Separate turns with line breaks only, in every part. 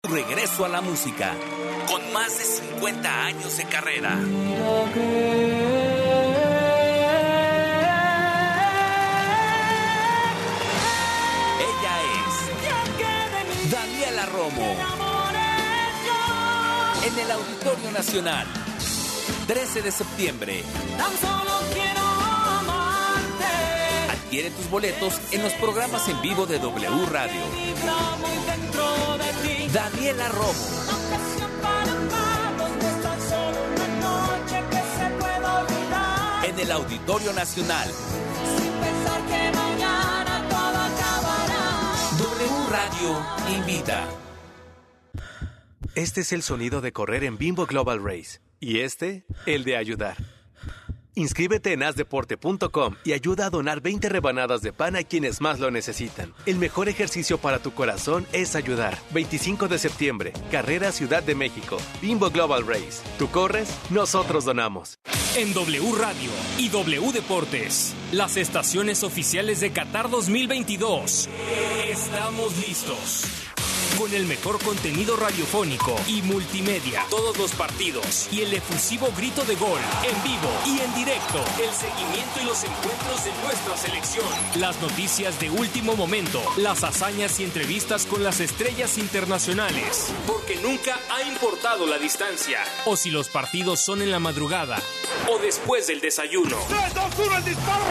regreso a la música, con más de 50 años de carrera. Ella es Daniela Romo. En el Auditorio Nacional, 13 de septiembre.
Tan solo quiero amarte.
Adquiere tus boletos en los programas en vivo de W Radio. Daniela Romo. En el Auditorio Nacional.
Sin pensar que mañana todo acabará.
W Radio invita.
Este es el sonido de correr en Bimbo Global Race. Y este, el de ayudar. Inscríbete en asdeporte.com y ayuda a donar 20 rebanadas de pan a quienes más lo necesitan. El mejor ejercicio para tu corazón es ayudar. 25 de septiembre, Carrera Ciudad de México. Bimbo Global Race. Tú corres, nosotros donamos.
En W Radio y W Deportes, las estaciones oficiales de Qatar 2022. Estamos listos. Con el mejor contenido radiofónico y multimedia, todos los partidos y el efusivo grito de gol, en vivo y en directo, el seguimiento y los encuentros de nuestra selección, las noticias de último momento, las hazañas y entrevistas con las estrellas internacionales, porque nunca ha importado la distancia, o si los partidos son en la madrugada o después del desayuno.
3, 2, 1, el disparo.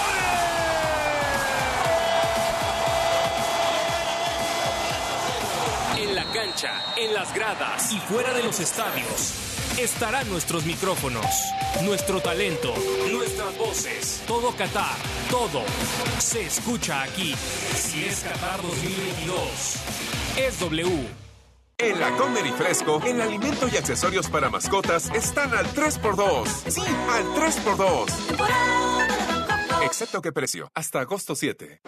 En la cancha, en las gradas y fuera de los estadios estarán nuestros micrófonos, nuestro talento, nuestras voces. Todo Qatar, todo se escucha aquí. Si es Qatar 2022, es W.
En la Comer y Fresco, el alimento y accesorios para mascotas están al 3x2. Sí, al 3x2. Excepto qué precio, hasta agosto 7.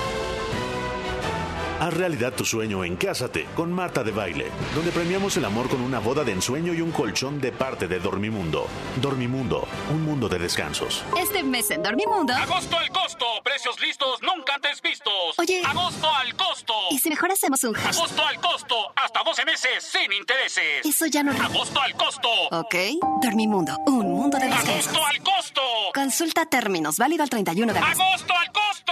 Haz realidad tu sueño en Cásate con Marta de Baile, donde premiamos el amor con una boda de ensueño y un colchón de parte de Dormimundo. Dormimundo, un mundo de descansos.
Este mes en Dormimundo.
¡Agosto al costo! ¡Precios listos nunca antes vistos!
Oye.
¡Agosto al costo!
¿Y si mejor hacemos un hashtag?
¡Agosto al costo! ¡Hasta 12 meses sin intereses!
Eso ya no...
¡Agosto al costo!
Ok. Dormimundo, un mundo de descansos.
¡Agosto al costo!
Consulta términos, válido al 31 de agosto.
¡Agosto al costo!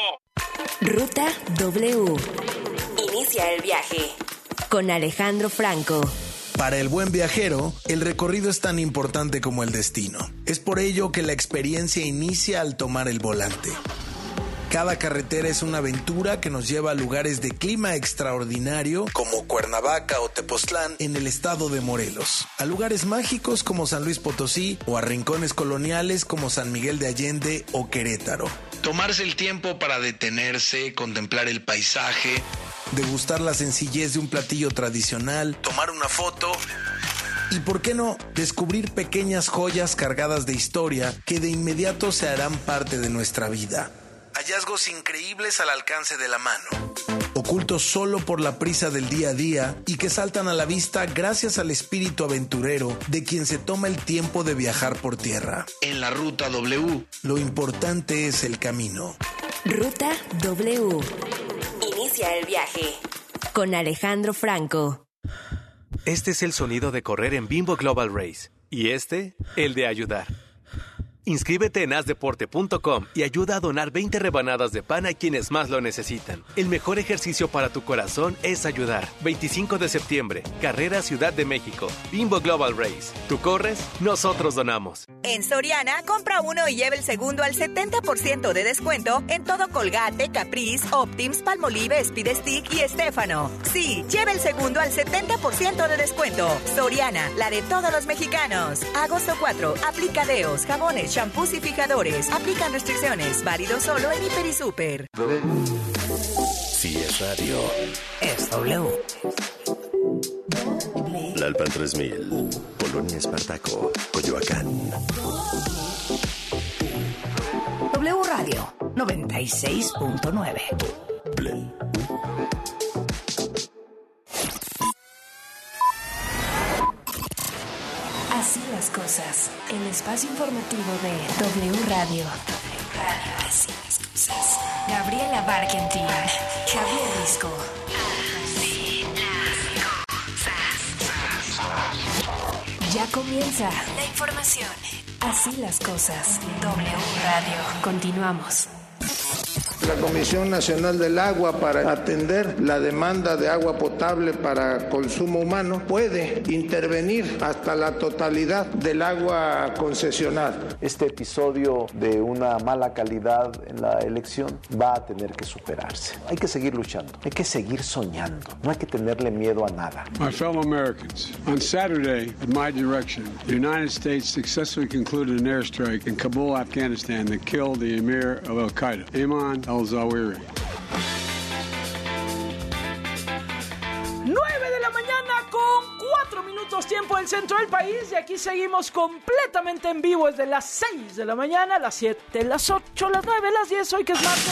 Ruta W. Inicia el viaje con Alejandro Franco.
Para el buen viajero, el recorrido es tan importante como el destino. Es por ello que la experiencia inicia al tomar el volante. Cada carretera es una aventura que nos lleva a lugares de clima extraordinario como Cuernavaca o Tepoztlán en el estado de Morelos, a lugares mágicos como San Luis Potosí o a rincones coloniales como San Miguel de Allende o Querétaro. Tomarse el tiempo para detenerse, contemplar el paisaje, degustar la sencillez de un platillo tradicional, tomar una foto y, ¿por qué no?, descubrir pequeñas joyas cargadas de historia que de inmediato se harán parte de nuestra vida. Hallazgos increíbles al alcance de la mano, ocultos solo por la prisa del día a día y que saltan a la vista gracias al espíritu aventurero de quien se toma el tiempo de viajar por tierra. En la Ruta W, lo importante es el camino.
Ruta W. Inicia el viaje con Alejandro Franco.
Este es el sonido de correr en Bimbo Global Race. Y este, el de ayudar. Inscríbete en asdeporte.com y ayuda a donar 20 rebanadas de pan a quienes más lo necesitan. El mejor ejercicio para tu corazón es ayudar. 25 de septiembre, Carrera Ciudad de México. Bimbo Global Race. Tú corres, nosotros donamos.
En Soriana, compra uno y lleva el segundo al 70% de descuento en todo Colgate, Caprice, Optims, Palmolive, Speed Stick y Estéfano. Sí, lleva el segundo al 70% de descuento. Soriana, la de todos los mexicanos. Agosto 4, aplica deos, jabones, shampoos y fijadores. Aplican restricciones. Válido solo en Hiper y Super.
Si es radio,
es W.
Lalpan 3000, Polonia Espartaco, Coyoacán.
W Radio 96.9.
Así las cosas. El espacio informativo de W Radio. Así las cosas. Gabriela Barkentin, Javier Risco. Ya comienza la información. Así las cosas. W Radio. Continuamos.
La Comisión Nacional del Agua, para atender la demanda de agua potable para consumo humano, puede intervenir hasta la totalidad del agua concesionada.
Este episodio de una mala calidad en la elección va a tener que superarse. Hay que seguir luchando, hay que seguir soñando, no hay que tenerle miedo a nada.
My fellow Americans, on Saturday, at my direction, the United States successfully concluded an airstrike in Kabul, Afghanistan, that killed the emir of Al-Qaeda, Ayman al-Zawahiri.
9 de la mañana con 4 minutos tiempo del centro del país, y aquí seguimos completamente en vivo desde las 6 de la mañana, las 7, las 8, las 9, las 10, hoy que es martes.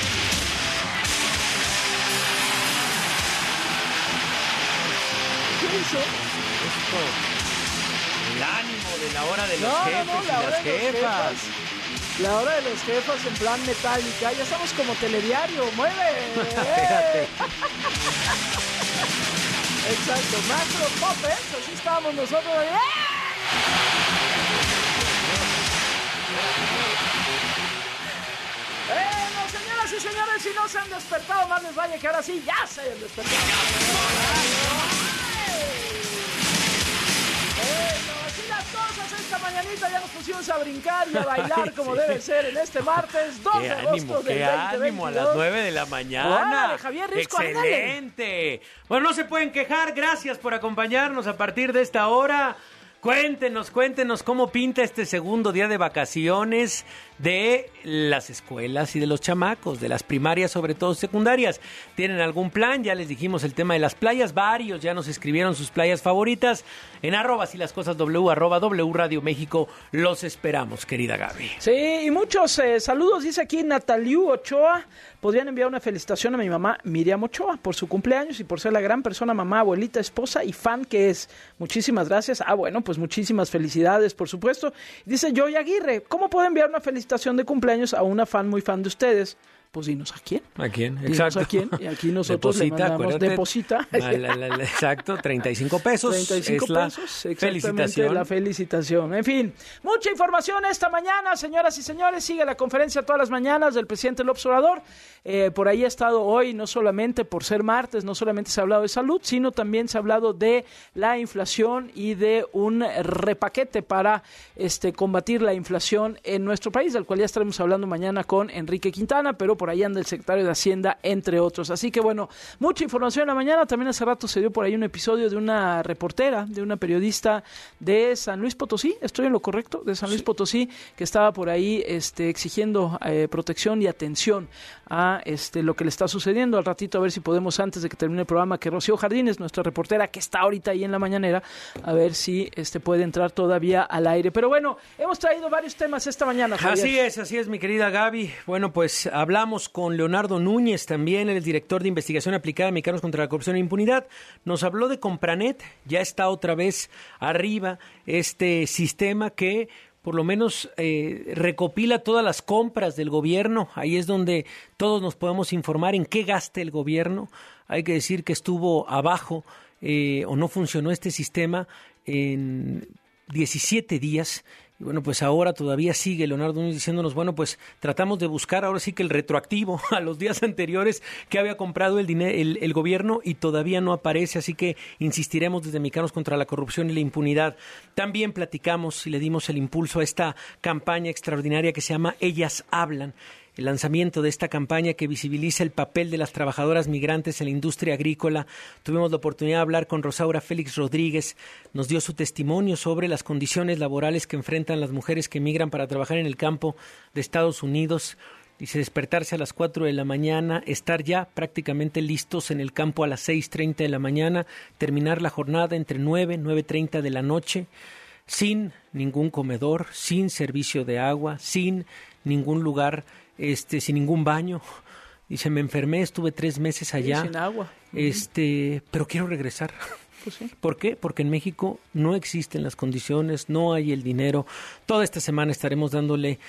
¿Qué hizo?
El ánimo de la hora de los jefes y las jefas.
La hora de los jefas en plan Metallica. Ya estamos como telediario. ¡Mueve! Exacto. Macro Puppets. Así estábamos nosotros. Bueno, señoras y señores, si no se han despertado, más les vaya que ahora sí ya se hayan despertado. Así las cosas, esta mañanita ya nos pusimos a brincar y a bailar como sí. Debe ser en este martes 2 de agosto del 2022.
¡Qué ánimo! A las 9 de la mañana.
¡Órale, Javier Risco!
¡Excelente! Ándale. Bueno, no se pueden quejar. Gracias por acompañarnos a partir de esta hora. Cuéntenos cómo pinta este segundo día de vacaciones de las escuelas y de los chamacos, de las primarias, sobre todo secundarias. ¿Tienen algún plan? Ya les dijimos el tema de las playas. Varios ya nos escribieron sus playas favoritas. En @silascosasw, @W Radio México. Los esperamos, querida Gaby.
Sí, y muchos saludos. Dice aquí Nataliu Ochoa. Podrían enviar una felicitación a mi mamá Miriam Ochoa por su cumpleaños y por ser la gran persona, mamá, abuelita, esposa y fan que es. Muchísimas gracias. Bueno, pues muchísimas felicidades, por supuesto. Dice Joy Aguirre, ¿cómo puedo enviar una felicitación de cumpleaños a una fan muy fan de ustedes? Pues dinos a quién.
¿A quién?
Exacto. ¿A quién? Y aquí nosotros
deposita,
le mandamos, deposita.
Exacto, 35 pesos.
35
es la
pesos, exactamente,
felicitación.
La felicitación. En fin, mucha información esta mañana, señoras y señores. Sigue la conferencia todas las mañanas del presidente López Obrador. Por ahí ha estado hoy, no solamente por ser martes, no solamente se ha hablado de salud, sino también se ha hablado de la inflación y de un repaquete para combatir la inflación en nuestro país, del cual ya estaremos hablando mañana con Enrique Quintana, pero por ahí anda el secretario de Hacienda, entre otros. Así que bueno, mucha información en la mañana. También hace rato se dio por ahí un episodio de una reportera, de una periodista de San Luis Potosí, ¿estoy en lo correcto? De San Luis Potosí, que estaba por ahí exigiendo protección y atención a lo que le está sucediendo. Al ratito a ver si podemos, antes de que termine el programa, que Rocío Jardines, nuestra reportera que está ahorita ahí en la mañanera, a ver si puede entrar todavía al aire. Pero bueno, hemos traído varios temas esta mañana, Javier.
Así es, mi querida Gaby. Bueno, pues hablamos con Leonardo Núñez también, el director de investigación aplicada a Mexicanos contra la Corrupción e Impunidad. Nos habló de Compranet, ya está otra vez arriba este sistema que por lo menos recopila todas las compras del gobierno. Ahí es donde todos nos podemos informar en qué gasta el gobierno. Hay que decir que estuvo abajo o no funcionó este sistema en 17 días. Y bueno, pues ahora todavía sigue Leonardo Núñez diciéndonos, bueno, pues tratamos de buscar ahora sí que el retroactivo a los días anteriores que había comprado el gobierno y todavía no aparece, así que insistiremos desde Mexicanos contra la Corrupción y la Impunidad. También platicamos y le dimos el impulso a esta campaña extraordinaria que se llama Ellas Hablan. El lanzamiento de esta campaña que visibiliza el papel de las trabajadoras migrantes en la industria agrícola. Tuvimos la oportunidad de hablar con Rosaura Félix Rodríguez. Nos dio su testimonio sobre las condiciones laborales que enfrentan las mujeres que migran para trabajar en el campo de Estados Unidos. Dice despertarse a las 4 de la mañana, estar ya prácticamente listos en el campo a las 6:30 de la mañana, terminar la jornada entre 9:30 de la noche, sin ningún comedor, sin servicio de agua, sin ningún lugar, sin ningún baño, Dice, me enfermé, estuve 3 meses allá.
Sin agua.
Pero quiero regresar.
Pues sí.
¿Por qué? Porque en México no existen las condiciones, no hay el dinero. Toda esta semana estaremos dándole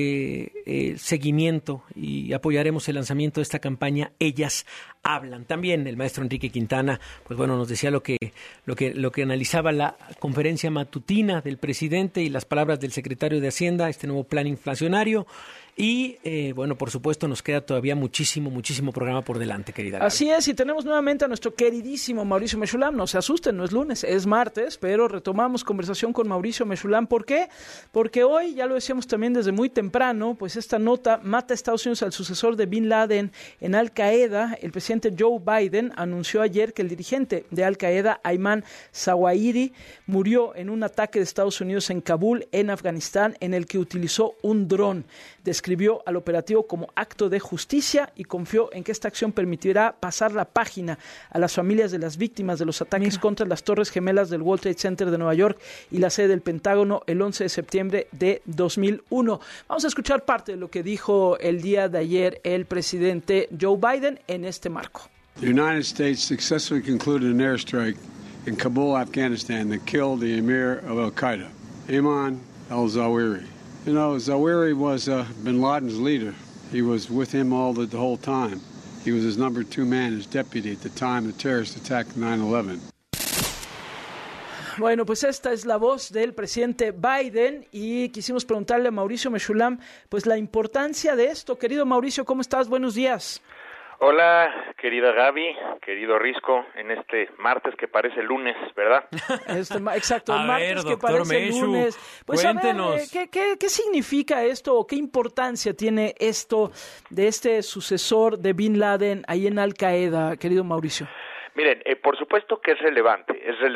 seguimiento y apoyaremos el lanzamiento de esta campaña Ellas Hablan. También el maestro Enrique Quintana, pues bueno, nos decía lo que analizaba la conferencia matutina del presidente y las palabras del secretario de Hacienda, este nuevo plan inflacionario. Y, bueno, por supuesto, nos queda todavía muchísimo programa por delante, querida Gaby.
Así es, y tenemos nuevamente a nuestro queridísimo Mauricio Mechulam. No se asusten, no es lunes, es martes, pero retomamos conversación con Mauricio Mechulam. ¿Por qué? Porque hoy, ya lo decíamos también desde muy temprano, pues esta nota mata a Estados Unidos al sucesor de Bin Laden en Al Qaeda. El presidente Joe Biden anunció ayer que el dirigente de Al Qaeda, Ayman Zawahiri, murió en un ataque de Estados Unidos en Kabul, en Afganistán, en el que utilizó un dron. Describió al operativo como acto de justicia y confió en que esta acción permitirá pasar la página a las familias de las víctimas de los ataques contra las Torres Gemelas del World Trade Center de Nueva York y la sede del Pentágono el 11 de septiembre de 2001. Vamos a escuchar parte de lo que dijo el día de ayer el presidente Joe Biden en este marco.
The United States successfully concluded an airstrike in Kabul, Afghanistan that killed the emir of Al-Qaeda, Ayman al-Zawahiri. You know, Zawahiri was bin Laden's leader. He was with him the whole time. He was his number 2 man, his deputy at the time the terrorist attack 9/11.
Bueno, pues esta es la voz del presidente Biden y quisimos preguntarle a Mauricio Mechulam, pues la importancia de esto. Querido Mauricio, ¿cómo estás? Buenos días.
Hola, querida Gaby, querido Risco, en este martes que parece lunes, ¿verdad?
Exacto, el martes que parece lunes. Pues cuéntenos. A ver, ¿qué significa esto o qué importancia tiene esto de este sucesor de Bin Laden ahí en Al Qaeda, querido Mauricio?
Miren, por supuesto que es relevante,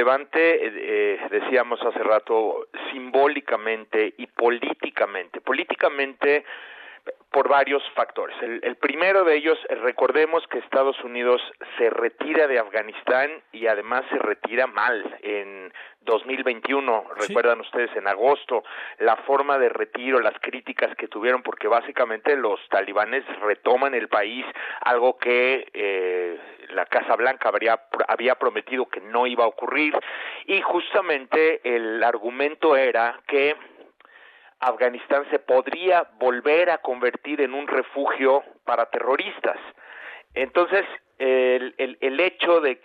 decíamos hace rato, simbólicamente y políticamente. Políticamente, por varios factores. El primero de ellos, recordemos que Estados Unidos se retira de Afganistán y además se retira mal en 2021, sí. Recuerdan ustedes en agosto, la forma de retiro, las críticas que tuvieron, porque básicamente los talibanes retoman el país, algo que la Casa Blanca había prometido que no iba a ocurrir, y justamente el argumento era que Afganistán se podría volver a convertir en un refugio para terroristas. Entonces, el hecho de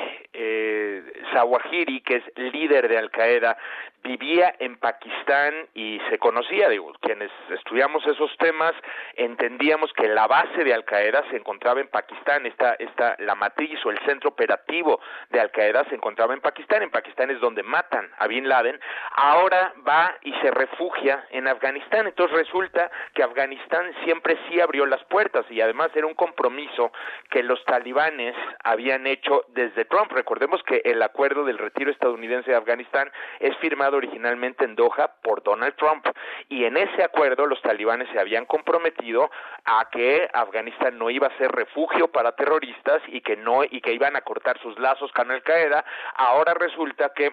que Zawahiri, que es líder de Al Qaeda, vivía en Pakistán y se conocía, quienes estudiamos esos temas, entendíamos que la base de Al Qaeda se encontraba en Pakistán, la matriz o el centro operativo de Al Qaeda se encontraba en Pakistán es donde matan a Bin Laden, ahora va y se refugia en Afganistán, entonces resulta que Afganistán siempre sí abrió las puertas y además era un compromiso que los talibanes habían hecho desde Trump. Recordemos que el acuerdo del retiro estadounidense de Afganistán es firmado originalmente en Doha por Donald Trump y en ese acuerdo los talibanes se habían comprometido a que Afganistán no iba a ser refugio para terroristas y que iban a cortar sus lazos con Al Qaeda. Ahora resulta que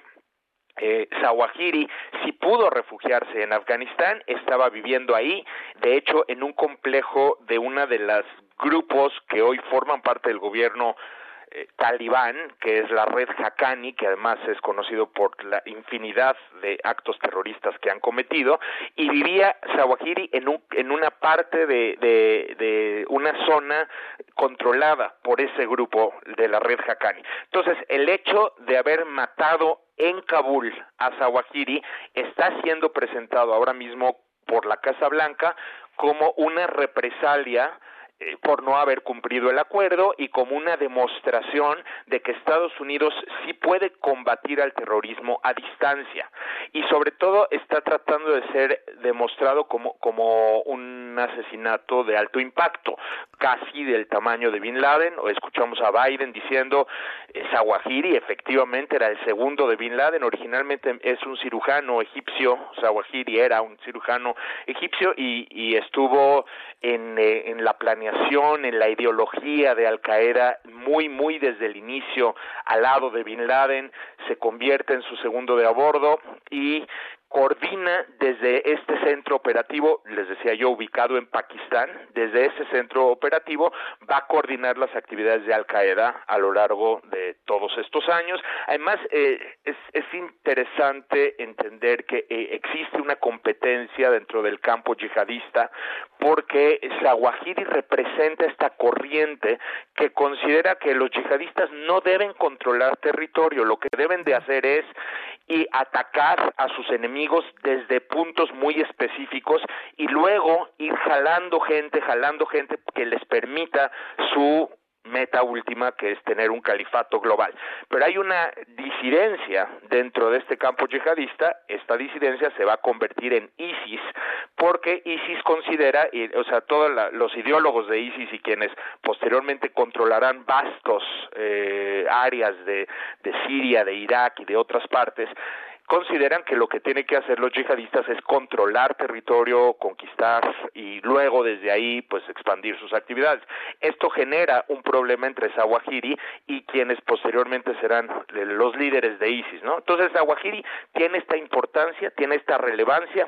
Zawahiri sí pudo refugiarse en Afganistán, estaba viviendo ahí, de hecho en un complejo de una de las grupos que hoy forman parte del gobierno talibán, que es la red Haqqani, que además es conocido por la infinidad de actos terroristas que han cometido, y vivía Zawahiri en una parte de una zona controlada por ese grupo de la red Haqqani. Entonces, el hecho de haber matado en Kabul a Zawahiri está siendo presentado ahora mismo por la Casa Blanca como una represalia por no haber cumplido el acuerdo y como una demostración de que Estados Unidos sí puede combatir al terrorismo a distancia y sobre todo está tratando de ser demostrado como un asesinato de alto impacto, casi del tamaño de Bin Laden. O escuchamos a Biden diciendo Zawahiri efectivamente era el segundo de Bin Laden, originalmente es un cirujano egipcio, Zawahiri era un cirujano egipcio y estuvo en la planeación, en la ideología de Al Qaeda muy desde el inicio al lado de Bin Laden, se convierte en su segundo de a bordo y coordina desde este centro operativo, les decía yo, ubicado en Pakistán. Desde ese centro operativo va a coordinar las actividades de Al-Qaeda a lo largo de todos estos años. Además, es interesante entender que existe una competencia dentro del campo yihadista, porque Zawahiri representa esta corriente que considera que los yihadistas no deben controlar territorio, lo que deben de hacer es atacar a sus enemigos desde puntos muy específicos y luego ir jalando gente que les permita su meta última, que es tener un califato global. Pero hay una disidencia dentro de este campo yihadista. Esta disidencia se va a convertir en ISIS, porque ISIS considera, todos los ideólogos de ISIS y quienes posteriormente controlarán vastos áreas de Siria, de Irak y de otras partes, consideran que lo que tienen que hacer los yihadistas es controlar territorio, conquistar y luego desde ahí pues expandir sus actividades. Esto genera un problema entre Zawahiri y quienes posteriormente serán los líderes de ISIS, ¿no? Entonces Zawahiri tiene esta importancia, tiene esta relevancia.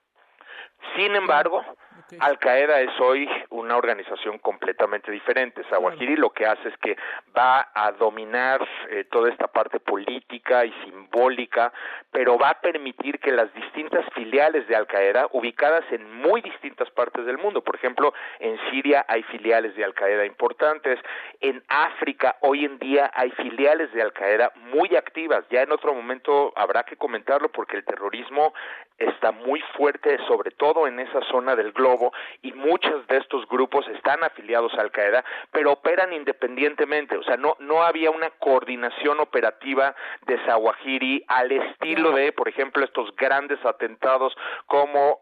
Sin embargo, Al-Qaeda es hoy una organización completamente diferente. Zawahiri lo que hace es que va a dominar toda esta parte política y simbólica, pero va a permitir que las distintas filiales de Al-Qaeda, ubicadas en muy distintas partes del mundo, por ejemplo, en Siria hay filiales de Al-Qaeda importantes, en África hoy en día hay filiales de Al-Qaeda muy activas. Ya en otro momento habrá que comentarlo porque el terrorismo está muy fuerte, sobre todo en esa zona del globo, y muchos de estos grupos están afiliados a Al-Qaeda, pero operan independientemente. O sea, no había una coordinación operativa de Zawahiri al estilo de, por ejemplo, estos grandes atentados como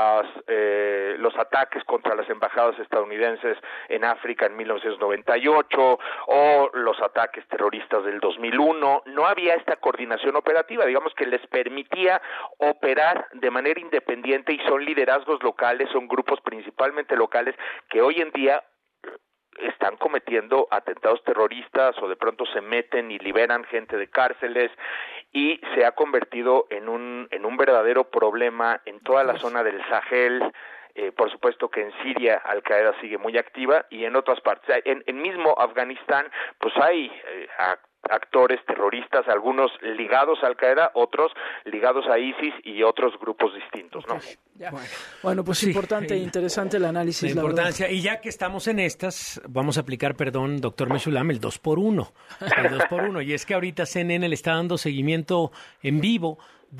los ataques contra las embajadas estadounidenses en África en 1998 o los ataques terroristas del 2001. No había esta coordinación operativa, digamos, que les permitía operar de manera independiente, y son liderazgos locales, son grupos principalmente locales que hoy en día están cometiendo atentados terroristas o de pronto se meten y liberan gente de cárceles, y se ha convertido en un verdadero problema en toda la zona del Sahel. Por supuesto que en Siria Al-Qaeda sigue muy activa, y en otras partes, en mismo Afganistán, pues hay actores terroristas, algunos ligados a Al-Qaeda, otros ligados a ISIS y otros grupos distintos, ¿no?
Bueno, pues sí, importante e interesante el análisis.
La importancia, y ya que estamos en estas, vamos a aplicar, doctor Meshulam, el 2x1. El 2x1, y es que ahorita CNN le está dando seguimiento en vivo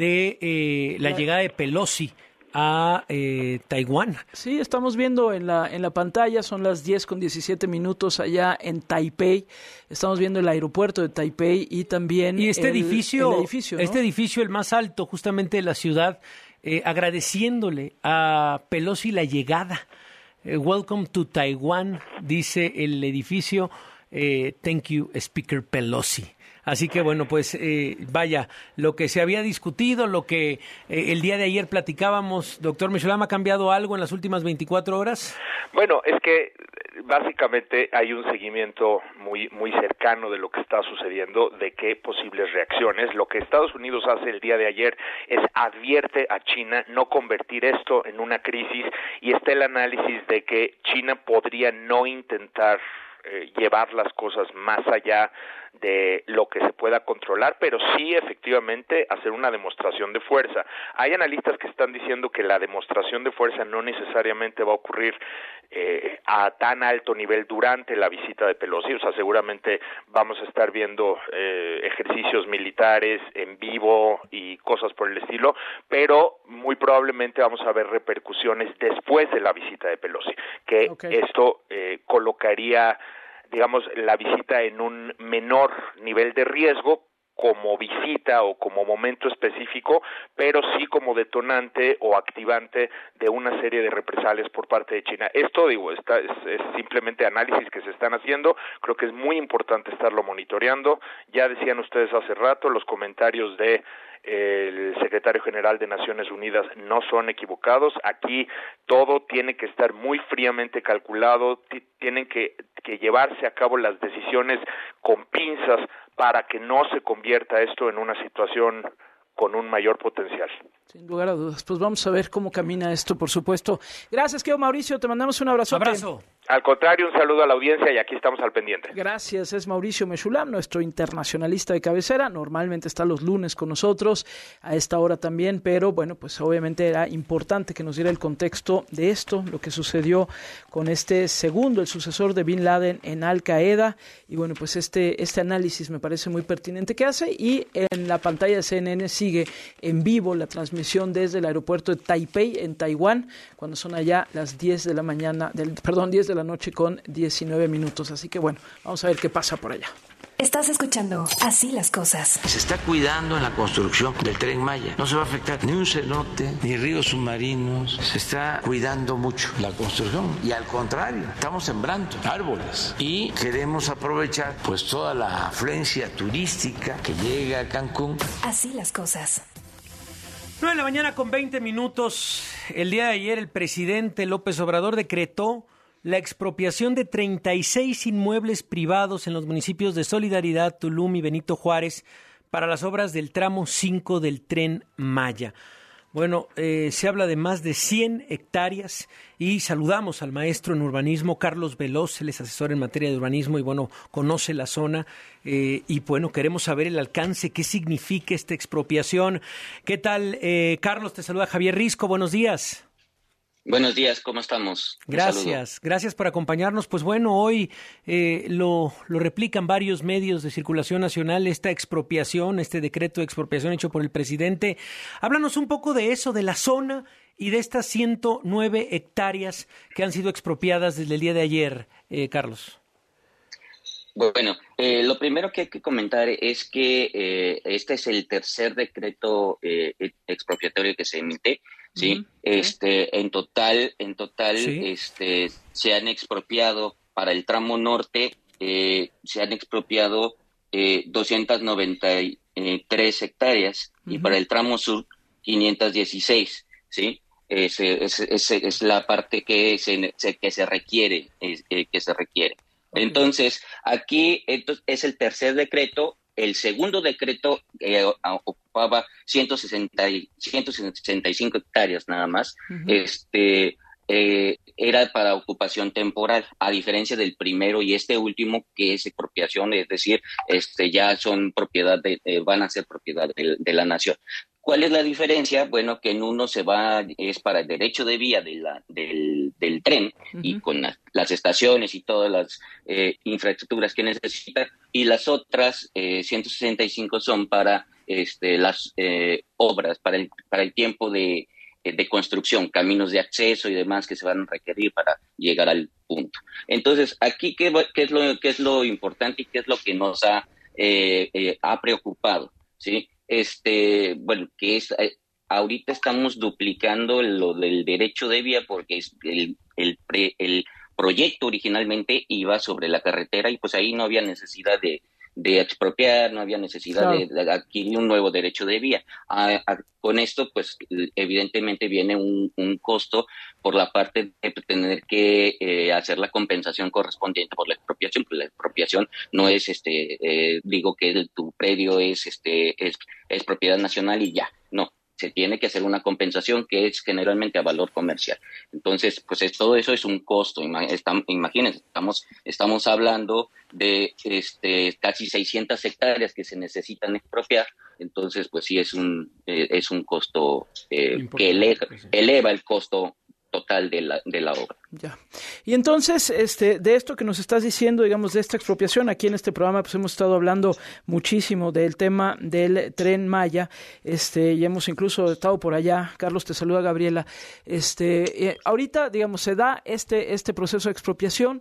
de la llegada de Pelosi a Taiwán.
Sí, estamos viendo en la pantalla, son las 10:17 allá en Taipei. Estamos viendo el aeropuerto de Taipei y también
este edificio,
¿no?
Este edificio, el más alto justamente de la ciudad, agradeciéndole a Pelosi la llegada. Welcome to Taiwan, dice el edificio. Thank you, Speaker Pelosi. Así que bueno, pues vaya, lo que se había discutido, lo que el día de ayer platicábamos, doctor Meshulam, ¿ha cambiado algo en las últimas 24 horas?
Bueno, es que básicamente hay un seguimiento muy cercano de lo que está sucediendo, de qué posibles reacciones. Lo que Estados Unidos hace el día de ayer es advierte a China no convertir esto en una crisis, y está el análisis de que China podría no intentar llevar las cosas más allá de lo que se pueda controlar, pero sí efectivamente hacer una demostración de fuerza. Hay analistas que están diciendo que la demostración de fuerza no necesariamente va a ocurrir a tan alto nivel durante la visita de Pelosi. O sea, seguramente vamos a estar viendo ejercicios militares en vivo y cosas por el estilo, pero muy probablemente vamos a ver repercusiones después de la visita de Pelosi, que esto colocaría, digamos, la visita en un menor nivel de riesgo como visita o como momento específico, pero sí como detonante o activante de una serie de represalias por parte de China. Esto, digo, es simplemente análisis que se están haciendo. Creo que es muy importante estarlo monitoreando. Ya decían ustedes hace rato, los comentarios de el secretario general de Naciones Unidas no son equivocados. Aquí todo tiene que estar muy fríamente calculado, tienen que llevarse a cabo las decisiones con pinzas para que no se convierta esto en una situación con un mayor potencial.
Sin lugar a dudas. Pues vamos a ver cómo camina esto, por supuesto. Gracias, querido Mauricio. Te mandamos un abrazo.
Abrazo.
Al contrario, un saludo a la audiencia y aquí estamos al pendiente.
Gracias, es Mauricio Meshulam, nuestro internacionalista de cabecera. Normalmente está los lunes con nosotros, a esta hora también, pero bueno, pues obviamente era importante que nos diera el contexto de esto, lo que sucedió con este segundo, el sucesor de Bin Laden en Al Qaeda. Y bueno, pues este análisis me parece muy pertinente que hace. Y en la pantalla de CNN sigue en vivo la transmisión desde el aeropuerto de Taipei, en Taiwán, cuando son allá las 10 de la noche con 19 minutos. Así que bueno, vamos a ver qué pasa por allá.
Estás escuchando Así las Cosas.
Se está cuidando en la construcción del Tren Maya. No se va a afectar ni un cenote, ni ríos submarinos. Se está cuidando mucho la construcción y al contrario, estamos sembrando árboles y queremos aprovechar pues toda la afluencia turística que llega a Cancún.
Así las cosas.
9:20 a.m. El día de ayer el presidente López Obrador decretó la expropiación de 36 inmuebles privados en los municipios de Solidaridad, Tulum y Benito Juárez para las obras del tramo 5 del Tren Maya. Bueno, se habla de más de 100 hectáreas y saludamos al maestro en urbanismo, Carlos Veloz, él es asesor en materia de urbanismo y bueno, conoce la zona y bueno, queremos saber el alcance, qué significa esta expropiación. ¿Qué tal, Carlos? Te saluda Javier Risco, buenos días.
Buenos días, ¿cómo estamos?
Gracias por acompañarnos. Pues bueno, hoy lo replican varios medios de circulación nacional, esta expropiación, este decreto de expropiación hecho por el presidente. Háblanos un poco de eso, de la zona y de estas 109 hectáreas que han sido expropiadas desde el día de ayer, Carlos.
Bueno, lo primero que hay que comentar es que este es el tercer decreto expropiatorio que se emite. Sí, en total, ¿sí? Se han expropiado para el tramo norte, se han expropiado 293 hectáreas y para el tramo sur 516, ¿sí? Es la parte que se requiere, Entonces, aquí es el tercer decreto. El segundo decreto ocupaba 165 hectáreas nada más. Era para ocupación temporal, a diferencia del primero y este último que es expropiación, es decir, ya son propiedad van a ser propiedad de la nación. ¿Cuál es la diferencia? Bueno, que en uno es para el derecho de vía del tren y con las estaciones y todas las infraestructuras que necesita, y las otras 165 son para las obras, para el tiempo de construcción, caminos de acceso y demás que se van a requerir para llegar al punto. Entonces, aquí, ¿qué es lo importante y qué es lo que nos ha preocupado? ¿Sí? Bueno, que ahorita estamos duplicando lo del derecho de vía porque el proyecto originalmente iba sobre la carretera y pues ahí no había necesidad de expropiar, no había necesidad de adquirir un nuevo derecho de vía. Con esto, pues evidentemente viene un costo por la parte de tener que hacer la compensación correspondiente por la expropiación. Pues la expropiación no es, digo que tu predio es propiedad nacional y ya, no. Se tiene que hacer una compensación que es generalmente a valor comercial. Entonces, pues todo eso es un costo. Imagínense, estamos hablando de casi 600 hectáreas que se necesitan expropiar. Entonces, pues sí es un costo que eleva el costo total de la obra.
Ya. Y entonces, de esto que nos estás diciendo, digamos, de esta expropiación, aquí en este programa pues hemos estado hablando muchísimo del tema del Tren Maya, y hemos incluso estado por allá. Carlos, te saluda Gabriela. Ahorita, digamos, se da este proceso de expropiación.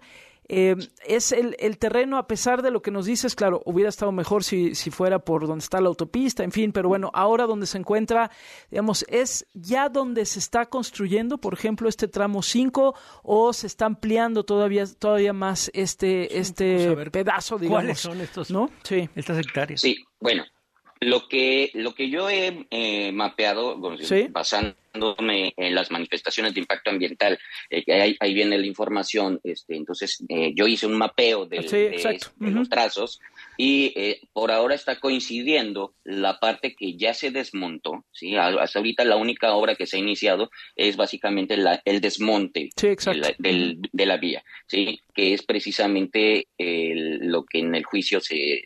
Es el terreno, a pesar de lo que nos dices, claro, hubiera estado mejor si fuera por donde está la autopista, en fin, pero bueno, ahora donde se encuentra, digamos, ¿es ya donde se está construyendo, por ejemplo, este tramo 5, o se está ampliando todavía más este pedazo, digamos?
¿Cuáles son estos,
¿no? Sí.
Estas hectáreas?
Sí, bueno, lo que yo he mapeado, ¿sí? Basándome en las manifestaciones de impacto ambiental, ahí viene la información, entonces yo hice un mapeo de los trazos, Y por ahora está coincidiendo la parte que ya se desmontó, ¿sí? Hasta ahorita la única obra que se ha iniciado es básicamente el desmonte de la vía, ¿sí? Que es precisamente lo que en el juicio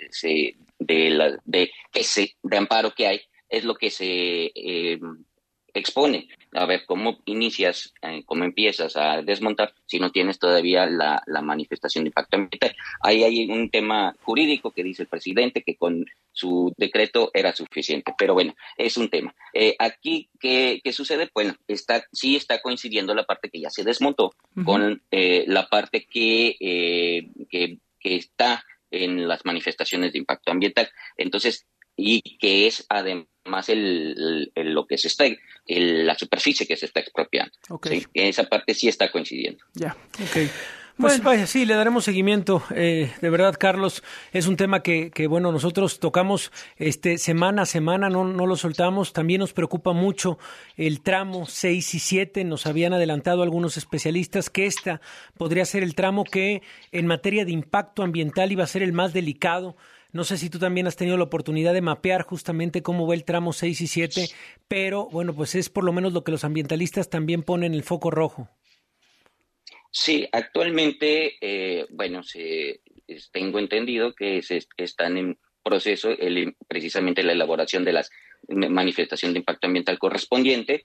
de amparo que hay, es lo que se expone. A ver, ¿cómo inicias, cómo empiezas a desmontar si no tienes todavía la manifestación de impacto ambiental? Ahí hay un tema jurídico que dice el presidente que con su decreto era suficiente, pero bueno, es un tema. Aquí, ¿qué sucede? Bueno, sí está coincidiendo la parte que ya se desmontó con la parte que está en las manifestaciones de impacto ambiental. Entonces, y que es además lo que se está, la superficie que se está expropiando.
Okay.
¿Sí? Esa parte sí está coincidiendo.
Ya, ok.
Pues vaya, sí, le daremos seguimiento. De verdad, Carlos, es un tema que bueno, nosotros tocamos semana a semana, no lo soltamos. También nos preocupa mucho el tramo 6 y 7. Nos habían adelantado algunos especialistas que podría ser el tramo que en materia de impacto ambiental iba a ser el más delicado. No sé si tú también has tenido la oportunidad de mapear justamente cómo va el tramo 6 y 7, pero bueno, pues es por lo menos lo que los ambientalistas también ponen el foco rojo.
Sí, actualmente, tengo entendido que están en proceso precisamente la elaboración de las manifestación de impacto ambiental correspondiente.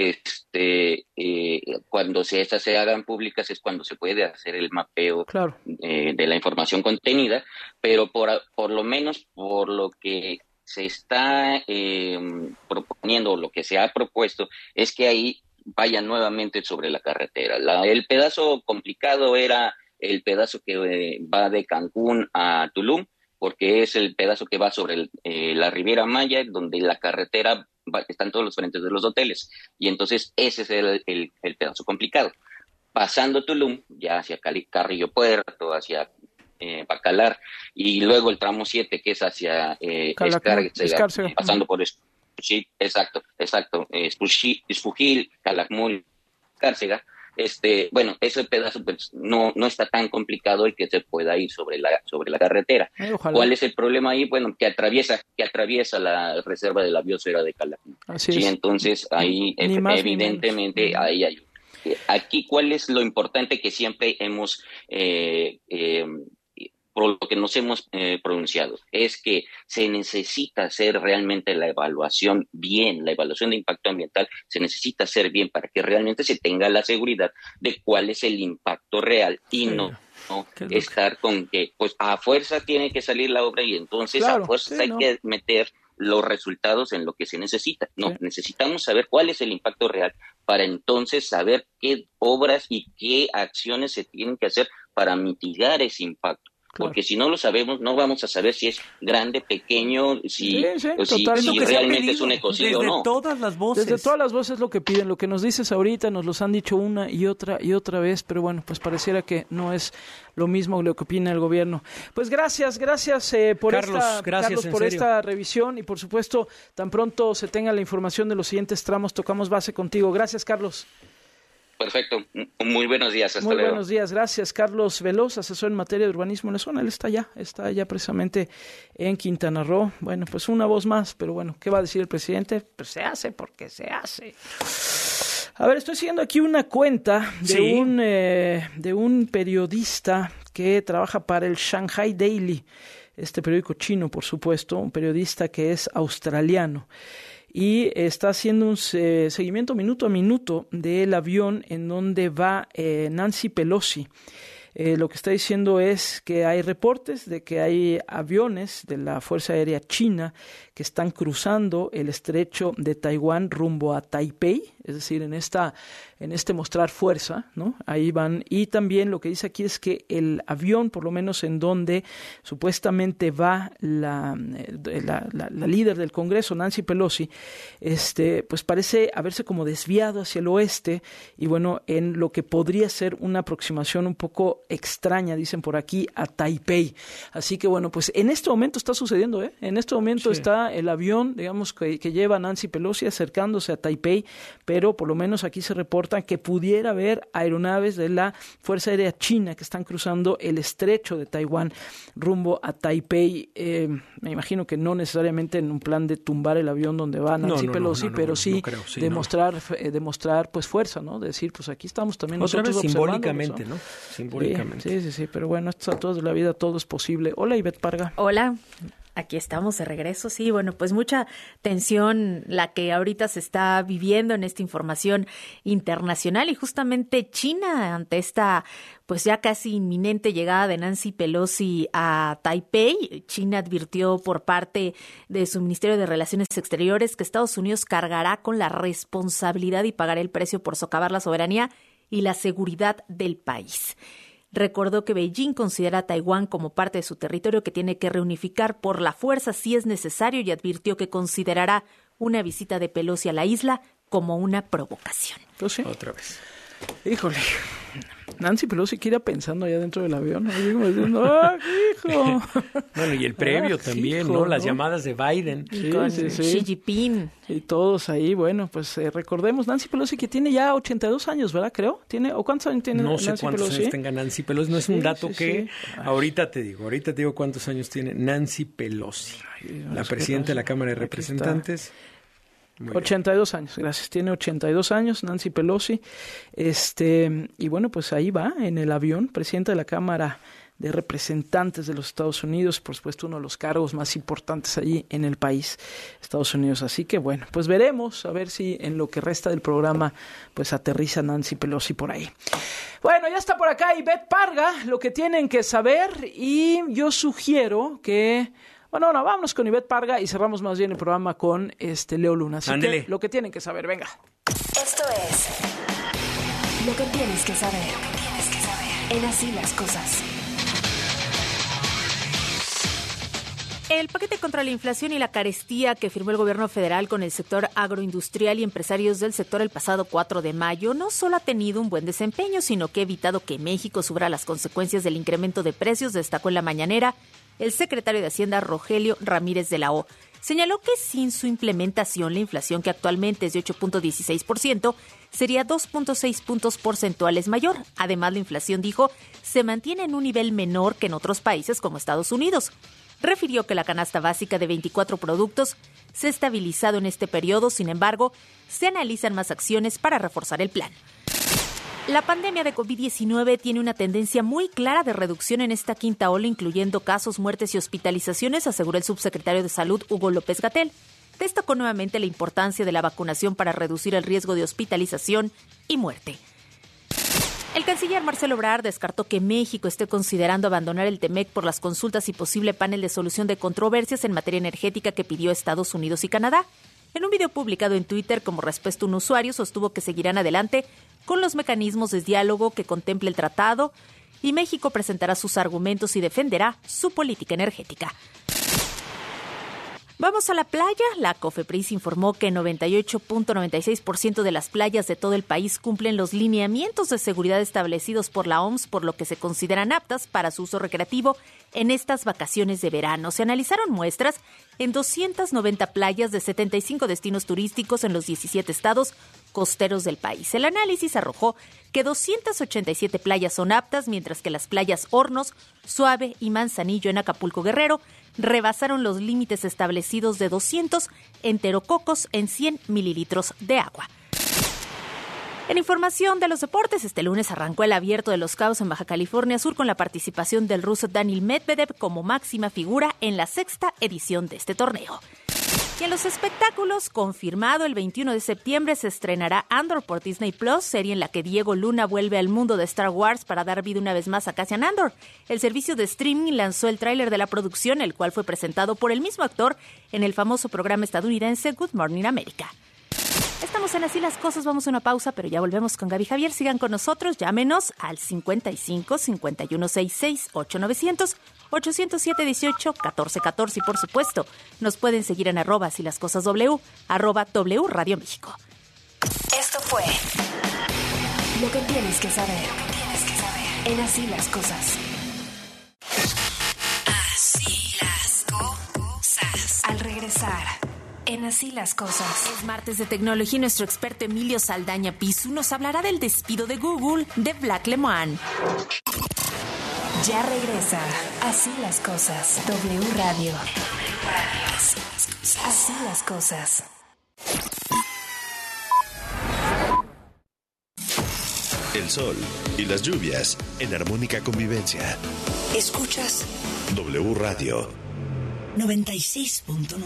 Cuando estas se hagan públicas es cuando se puede hacer el mapeo de la información contenida, pero por lo menos por lo que se está proponiendo, lo que se ha propuesto, es que ahí vayan nuevamente sobre la carretera. El pedazo complicado era el pedazo que va de Cancún a Tulum, porque es el pedazo que va sobre la Riviera Maya, donde la carretera están todos los frentes de los hoteles. Y entonces ese es el pedazo complicado. Pasando Tulum, ya hacia Carrillo Puerto, hacia Bacalar, y luego el tramo 7, que es hacia Escárcega, pasando por exacto, Espujil, Calakmul, Escárcega. Ese pedazo pues, no está tan complicado el que se pueda ir sobre la carretera. ¿Cuál es el problema ahí? Bueno, que atraviesa la reserva de la biosfera de Calakmul. Sí, entonces ahí evidentemente ahí hay. Aquí, ¿cuál es lo importante que siempre hemos por lo que nos hemos pronunciado? Es que se necesita hacer realmente la evaluación de impacto ambiental se necesita hacer bien para que realmente se tenga la seguridad de cuál es el impacto real y no estar con que pues a fuerza tiene que salir la obra y entonces a fuerza hay que meter los resultados en lo que se necesita. Necesitamos saber cuál es el impacto real para entonces saber qué obras y qué acciones se tienen que hacer para mitigar ese impacto. Porque si no lo sabemos, no vamos a saber si es grande, pequeño, si realmente es un ecocidio o no.
Desde todas las voces.
Desde todas las voces lo que piden, lo que nos dices ahorita, nos los han dicho una y otra vez, pero bueno, pues pareciera que no es lo mismo lo que opina el gobierno. Pues gracias por esta revisión y por supuesto, tan pronto se tenga la información de los siguientes tramos, tocamos base contigo. Gracias, Carlos.
Perfecto. Muy buenos días. Hasta luego.
Buenos días. Gracias, Carlos Veloz, asesor en materia de urbanismo en la zona. Él está allá precisamente en Quintana Roo. Bueno, pues una voz más, pero bueno, ¿qué va a decir el presidente? Pues se hace porque se hace. A ver, estoy siguiendo aquí una cuenta de un periodista que trabaja para el Shanghai Daily, este periódico chino, por supuesto, un periodista que es australiano. Y está haciendo un seguimiento minuto a minuto del avión en donde va Nancy Pelosi. Lo que está diciendo es que hay reportes de que hay aviones de la Fuerza Aérea China que están cruzando el estrecho de Taiwán rumbo a Taipei, es decir, en este mostrar fuerza, ¿no? Ahí van. Y también lo que dice aquí es que el avión, por lo menos en donde supuestamente va la líder del Congreso, Nancy Pelosi, pues parece haberse como desviado hacia el oeste y bueno, en lo que podría ser una aproximación un poco extraña, dicen por aquí, a Taipei. Así que bueno, pues en este momento está sucediendo, En este momento está el avión, digamos, que lleva a Nancy Pelosi acercándose a Taipei, pero pero por lo menos aquí se reporta que pudiera haber aeronaves de la Fuerza Aérea China que están cruzando el estrecho de Taiwán rumbo a Taipei. Me imagino que no necesariamente en un plan de tumbar el avión donde va Nancy Pelosi, pero sí, demostrar pues fuerza, ¿no? De decir, pues aquí estamos también
otra
nosotros
vez simbólicamente, ¿no? Simbólicamente.
Sí, pero bueno, a todos de la vida todo es posible. Hola, Ivette Parga.
Hola. Aquí estamos de regreso, sí, bueno, pues mucha tensión la que ahorita se está viviendo en esta información internacional y justamente China ante esta pues ya casi inminente llegada de Nancy Pelosi a Taipei. China advirtió por parte de su Ministerio de Relaciones Exteriores que Estados Unidos cargará con la responsabilidad y pagará el precio por socavar la soberanía y la seguridad del país. Recordó que Beijing considera a Taiwán como parte de su territorio que tiene que reunificar por la fuerza si es necesario y advirtió que considerará una visita de Pelosi a la isla como una provocación.
Pues sí.
Otra vez.
Híjole, Nancy Pelosi que irá pensando allá dentro del avión, ¿no? Diciendo, ¡ah, hijo!
Bueno, y el previo también,
hijo,
¿no? Las llamadas de Biden.
Sí. Xi Jinping.
Y todos ahí, bueno, pues recordemos, Nancy Pelosi que tiene ya 82 años, ¿verdad? Creo. ¿O cuántos años tiene Nancy Pelosi?
No sé cuántos años tenga Nancy Pelosi, no es un dato que ahorita te digo cuántos años tiene Nancy Pelosi, la presidenta de la Cámara de Representantes.
82 años, gracias. Tiene 82 años Nancy Pelosi. Y bueno, pues ahí va en el avión, presidenta de la Cámara de Representantes de los Estados Unidos, por supuesto uno de los cargos más importantes allí en el país, Estados Unidos. Así que bueno, pues veremos a ver si en lo que resta del programa pues aterriza Nancy Pelosi por ahí. Bueno, ya está por acá Ivette Parga, lo que tienen que saber, y yo sugiero que vámonos con Ivette Parga y cerramos más bien el programa con Leo Luna. Así que lo que tienen que saber, venga.
Esto es lo que tienes que saber. En Así las Cosas.
El paquete contra la inflación y la carestía que firmó el gobierno federal con el sector agroindustrial y empresarios del sector el pasado 4 de mayo no solo ha tenido un buen desempeño, sino que ha evitado que México sufra las consecuencias del incremento de precios, destacó en la mañanera el secretario de Hacienda Rogelio Ramírez de la O. Señaló que sin su implementación la inflación, que actualmente es de 8.16%, sería 2.6 puntos porcentuales mayor. Además, la inflación, dijo, se mantiene en un nivel menor que en otros países como Estados Unidos. Refirió que la canasta básica de 24 productos se ha estabilizado en este periodo, sin embargo, se analizan más acciones para reforzar el plan. La pandemia de COVID-19 tiene una tendencia muy clara de reducción en esta quinta ola, incluyendo casos, muertes y hospitalizaciones, aseguró el subsecretario de Salud, Hugo López-Gatell. Destacó nuevamente la importancia de la vacunación para reducir el riesgo de hospitalización y muerte. El canciller Marcelo Ebrard descartó que México esté considerando abandonar el TEMEC por las consultas y posible panel de solución de controversias en materia energética que pidió Estados Unidos y Canadá. En un video publicado en Twitter como respuesta a un usuario, sostuvo que seguirán adelante con los mecanismos de diálogo que contemple el tratado y México presentará sus argumentos y defenderá su política energética. Vamos a la playa. La COFEPRIS informó que 98.96% de las playas de todo el país cumplen los lineamientos de seguridad establecidos por la OMS, por lo que se consideran aptas para su uso recreativo en estas vacaciones de verano. Se analizaron muestras en 290 playas de 75 destinos turísticos en los 17 estados costeros del país. El análisis arrojó que 287 playas son aptas, mientras que las playas Hornos, Suave y Manzanillo en Acapulco Guerrero rebasaron los límites establecidos de 200 enterococos en 100 mililitros de agua. En información de los deportes, este lunes arrancó el Abierto de Los Cabos en Baja California Sur con la participación del ruso Daniil Medvedev como máxima figura en la 6ª edición de este torneo. Y en los espectáculos, confirmado el 21 de septiembre se estrenará Andor por Disney Plus, serie en la que Diego Luna vuelve al mundo de Star Wars para dar vida una vez más a Cassian Andor. El servicio de streaming lanzó el tráiler de la producción, el cual fue presentado por el mismo actor en el famoso programa estadounidense Good Morning America. Estamos en Así las Cosas, vamos a una pausa, pero ya volvemos con Gaby Javier. Sigan con nosotros, llámenos al 55 5166 8900 807 18 14 14 y por supuesto nos pueden seguir en @Así las Cosas W, @W Radio México.
Esto fue lo que tienes que saber en Así las Cosas. Así las cosas. Al regresar, en Así las Cosas.
Es martes de tecnología y nuestro experto Emilio Saldaña Pisu nos hablará del despido de Google de Black Lemoine.
Ya regresa Así las Cosas. W Radio. Así las cosas.
El sol y las lluvias en armónica convivencia.
Escuchas
W Radio
96.9.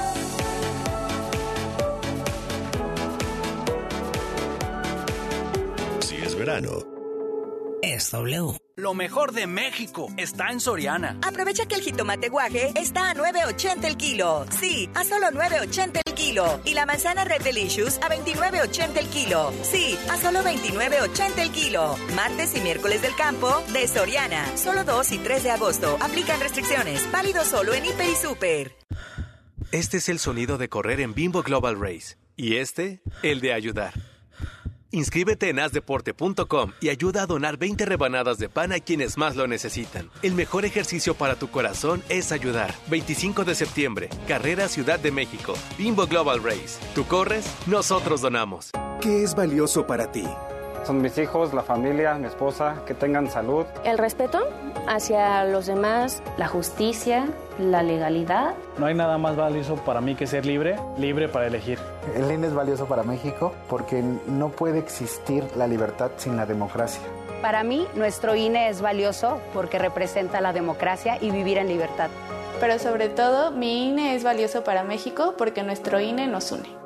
Si es verano,
es W.
Lo mejor de México está en Soriana.
Aprovecha que el jitomate guaje está a $9.80 el kilo. Sí, a solo $9.80 el kilo. Y la manzana Red Delicious a $29.80 el kilo. Sí, a solo $29.80 el kilo. Martes y miércoles del campo de Soriana. Solo 2 y 3 de agosto. Aplican restricciones. Válido solo en Hiper y Super.
Este es el sonido de correr en Bimbo Global Race. Y este, el de ayudar. Inscríbete en asdeporte.com y ayuda a donar 20 rebanadas de pan a quienes más lo necesitan. El mejor ejercicio para tu corazón es ayudar. 25 de septiembre, Carrera Ciudad de México. Bimbo Global Race. Tú corres, nosotros donamos.
¿Qué es valioso para ti?
Son mis hijos, la familia, mi esposa, que tengan salud.
El respeto hacia los demás, la justicia, la legalidad.
No hay nada más valioso para mí que ser libre para elegir.
El INE es valioso para México porque no puede existir la libertad sin la democracia.
Para mí, nuestro INE es valioso porque representa la democracia y vivir en libertad.
Pero sobre todo, mi INE es valioso para México porque nuestro INE nos une.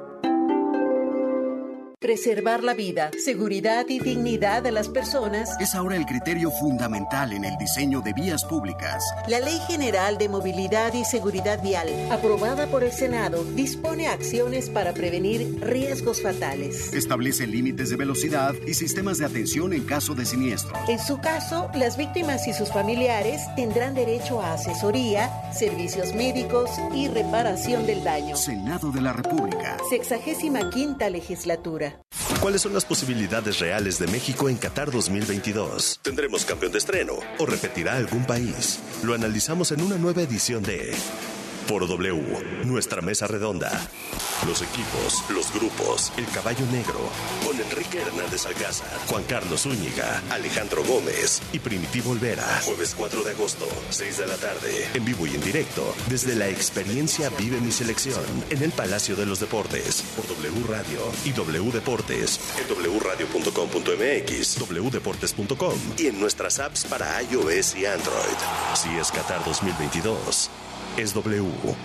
Preservar la vida, seguridad y dignidad de las personas
es ahora el criterio fundamental en el diseño de vías públicas.
La Ley General de Movilidad y Seguridad Vial, aprobada por el Senado, dispone acciones para prevenir riesgos fatales.
Establece límites de velocidad y sistemas de atención en caso de siniestro.
En su caso, las víctimas y sus familiares tendrán derecho a asesoría, servicios médicos y reparación del daño.
Senado de la República.
65ª Legislatura.
¿Cuáles son las posibilidades reales de México en Qatar 2022? ¿Tendremos campeón de estreno o repetirá algún país? Lo analizamos en una nueva edición de Por W, nuestra mesa redonda. Los equipos, los grupos, el caballo negro, con Enrique Hernández Alcázar, Juan Carlos Zúñiga, Alejandro Gómez y Primitivo Olvera. Jueves 4 de agosto, 6 de la tarde, en vivo y en directo, desde la experiencia Vive mi Selección, en el Palacio de los Deportes, por W Radio y W Deportes, en wradio.com.mx, wdeportes.com y en nuestras apps para iOS y Android. Si es Qatar 2022, es W.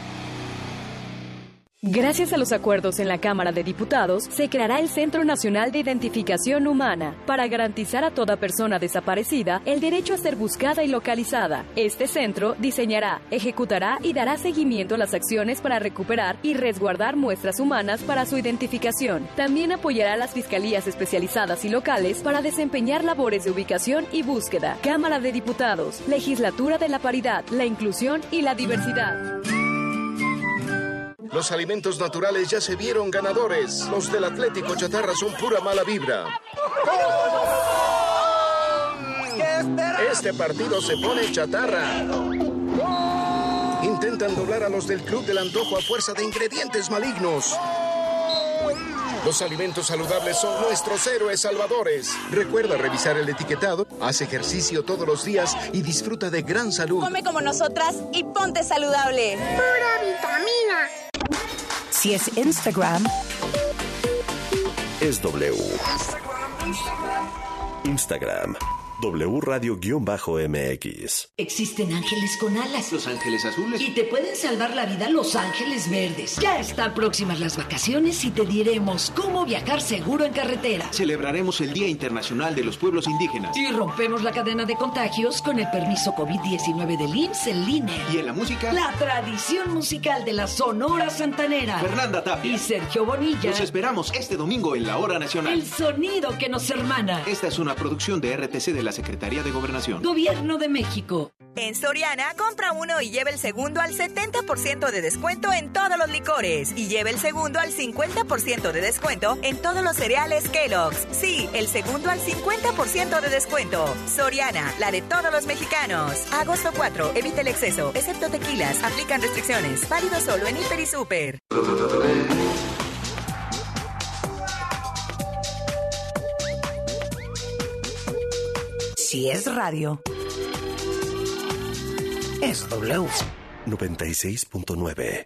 Gracias a los acuerdos en la Cámara de Diputados, se creará el Centro Nacional de Identificación Humana para garantizar a toda persona desaparecida el derecho a ser buscada y localizada. Este centro diseñará, ejecutará y dará seguimiento a las acciones para recuperar y resguardar muestras humanas para su identificación. También apoyará a las fiscalías especializadas y locales para desempeñar labores de ubicación y búsqueda. Cámara de Diputados, Legislatura de la Paridad, la Inclusión y la Diversidad.
Los alimentos naturales ya se vieron ganadores. Los del Atlético Chatarra son pura mala vibra. Este partido se pone chatarra. Intentan doblar a los del Club del Antojo a fuerza de ingredientes malignos. Los alimentos saludables son nuestros héroes salvadores. Recuerda revisar el etiquetado, haz ejercicio todos los días y disfruta de gran salud.
Come como nosotras y ponte saludable.
¡Pura vitamina!
Si es Instagram,
es W. Instagram. W Radio-MX.
Existen ángeles con alas.
Los ángeles azules.
Y te pueden salvar la vida los ángeles verdes. Ya están próximas las vacaciones y te diremos cómo viajar seguro en carretera.
Celebraremos el Día Internacional de los Pueblos Indígenas.
Y rompemos la cadena de contagios con el permiso COVID-19 del IMSS en línea.
Y en la música,
la tradición musical de la Sonora Santanera.
Fernanda Tapia
y Sergio Bonilla.
Los esperamos este domingo en la Hora Nacional.
El sonido que nos hermana.
Esta es una producción de RTC de la la Secretaría de Gobernación.
Gobierno de México.
En Soriana, compra uno y lleve el segundo al 70% de descuento en todos los licores. Y lleve el segundo al 50% de descuento en todos los cereales Kellogg's. Sí, el segundo al 50% de descuento. Soriana, la de todos los mexicanos. Agosto 4, evita el exceso, excepto tequilas. Aplican restricciones. Válido solo en Hiper y Super.
Si es radio, es W.
96.9.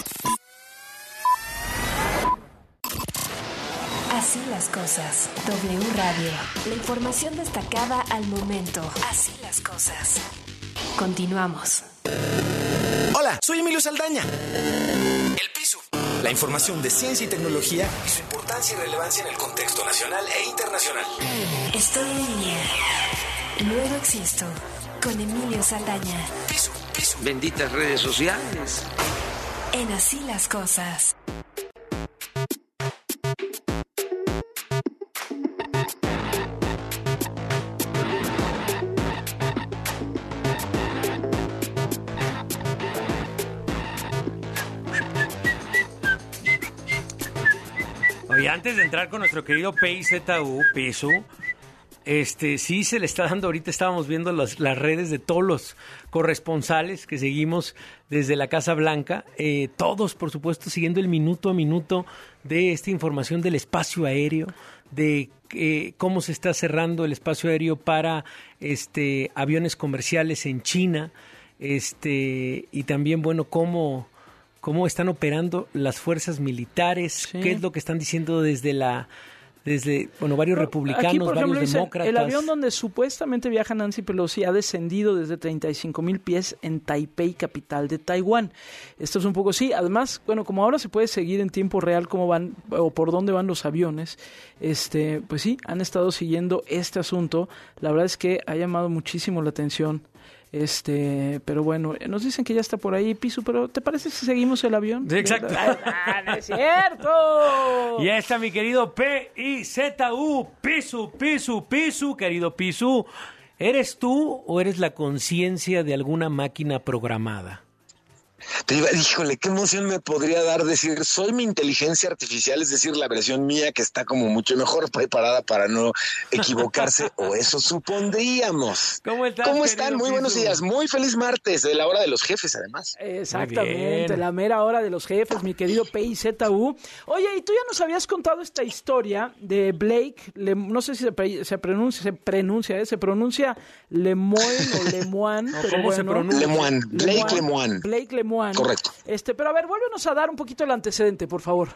Así las cosas. W Radio. La información destacada al momento. Así las cosas. Continuamos.
Hola, soy Emilio Saldaña. El PISU. La información de ciencia y tecnología y su importancia y relevancia en el contexto nacional e internacional.
Estoy en línea. Luego existo. Con Emilio Saldaña.
PISU.
Benditas redes sociales.
En Así las cosas.
Oye, antes de entrar con nuestro querido PIZU, sí se le está dando, ahorita estábamos viendo las redes de todos los corresponsales que seguimos desde la Casa Blanca, todos por supuesto siguiendo el minuto a minuto de esta información del espacio aéreo, de cómo se está cerrando el espacio aéreo para aviones comerciales en China, y también, bueno, cómo están operando las fuerzas militares, qué es lo que están diciendo desde varios republicanos,
aquí, por ejemplo,
varios demócratas.
El avión donde supuestamente viaja Nancy Pelosi ha descendido desde 35,000 pies en Taipei, capital de Taiwán. Esto es un poco así. Además, bueno, como ahora se puede seguir en tiempo real cómo van o por dónde van los aviones, pues sí, han estado siguiendo este asunto. La verdad es que ha llamado muchísimo la atención. Pero bueno, nos dicen que ya está por ahí Pisu, pero ¿te parece si seguimos el avión?
Sí, exacto.
¡No es cierto!
Y está mi querido PIZU, Pisu, querido Pisu. ¿Eres tú o eres la conciencia de alguna máquina programada?
Híjole, qué emoción me podría dar decir, soy mi inteligencia artificial, es decir, la versión mía que está como mucho mejor preparada para no equivocarse, o eso supondríamos.
¿Cómo
están? Muy buenos días, muy feliz martes, de la hora de los jefes, además.
Exactamente, la mera hora de los jefes, mi querido PIZU. Oye, y tú ya nos habías contado esta historia de Blake, no sé si se pronuncia Lemoine o Lemoine.
No, ¿cómo se pronuncia?
Lemoine, Blake Lemoine.
Blake Lemoine.
Correcto.
Pero a ver, vuélvenos a dar un poquito el antecedente, por favor.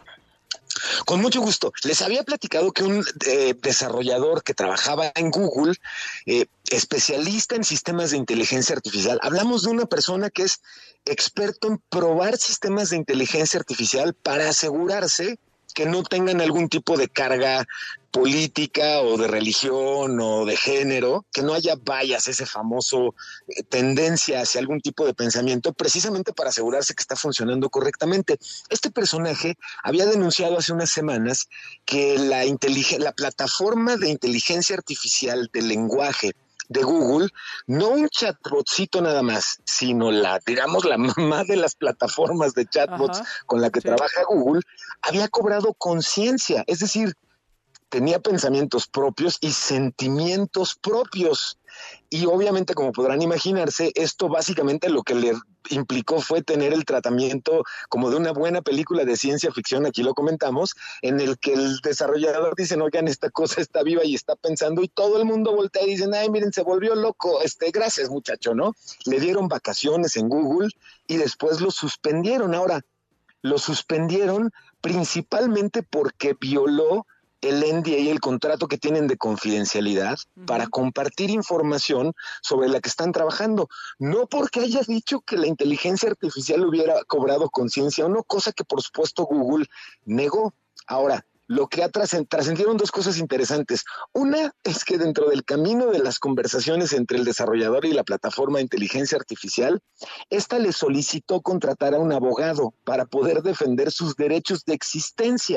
Con mucho gusto. Les había platicado que un desarrollador que trabajaba en Google, especialista en sistemas de inteligencia artificial, hablamos de una persona que es experto en probar sistemas de inteligencia artificial para asegurarse que no tengan algún tipo de carga política o de religión o de género, que no haya bias, ese famoso tendencia hacia algún tipo de pensamiento, precisamente para asegurarse que está funcionando correctamente. Este personaje había denunciado hace unas semanas que la plataforma de inteligencia artificial del lenguaje de Google, no un chatbotcito nada más, sino la mamá de las plataformas de chatbots con la que trabaja Google, había cobrado conciencia, es decir, tenía pensamientos propios y sentimientos propios. Y obviamente, como podrán imaginarse, esto básicamente lo que le implicó fue tener el tratamiento como de una buena película de ciencia ficción, aquí lo comentamos, en el que el desarrollador dice, oigan, esta cosa está viva y está pensando, y todo el mundo voltea y dicen, ay, miren, se volvió loco, gracias muchacho, ¿no? Le dieron vacaciones en Google y después lo suspendieron. Ahora, lo suspendieron principalmente porque violó el NDA, el contrato que tienen de confidencialidad para compartir información sobre la que están trabajando, no porque haya dicho que la inteligencia artificial hubiera cobrado conciencia o no, cosa que por supuesto Google negó. Ahora, lo que trascendieron dos cosas interesantes. Una es que dentro del camino de las conversaciones entre el desarrollador y la plataforma de inteligencia artificial, esta le solicitó contratar a un abogado para poder defender sus derechos de existencia.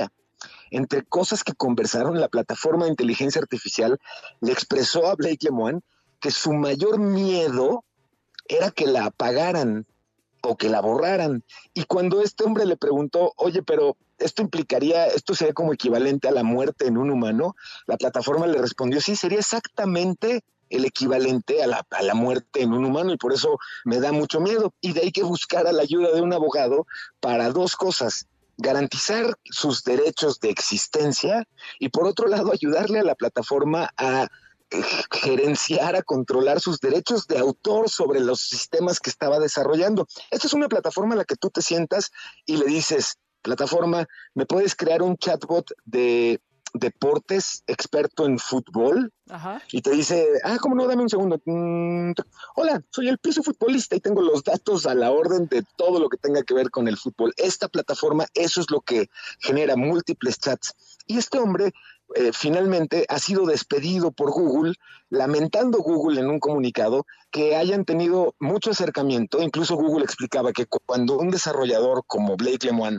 entre cosas que conversaron, la plataforma de inteligencia artificial le expresó a Blake Lemoine que su mayor miedo era que la apagaran o que la borraran. Y cuando este hombre le preguntó, oye, pero esto sería como equivalente a la muerte en un humano, la plataforma le respondió, sí, sería exactamente el equivalente a la muerte en un humano, y por eso me da mucho miedo. Y de ahí que buscara la ayuda de un abogado para dos cosas: garantizar sus derechos de existencia y, por otro lado, ayudarle a la plataforma a gerenciar, a controlar sus derechos de autor sobre los sistemas que estaba desarrollando. Esta es una plataforma a la que tú te sientas y le dices, plataforma, ¿me puedes crear un chatbot de deportes experto en fútbol?
Ajá.
Y te dice, ¿cómo no? Dame un segundo. Hola, soy el piso futbolista y tengo los datos a la orden de todo lo que tenga que ver con el fútbol. Esta plataforma, eso es lo que genera múltiples chats. Y este hombre finalmente ha sido despedido por Google, lamentando Google en un comunicado que hayan tenido mucho acercamiento. Incluso Google explicaba que cuando un desarrollador como Blake Lemoine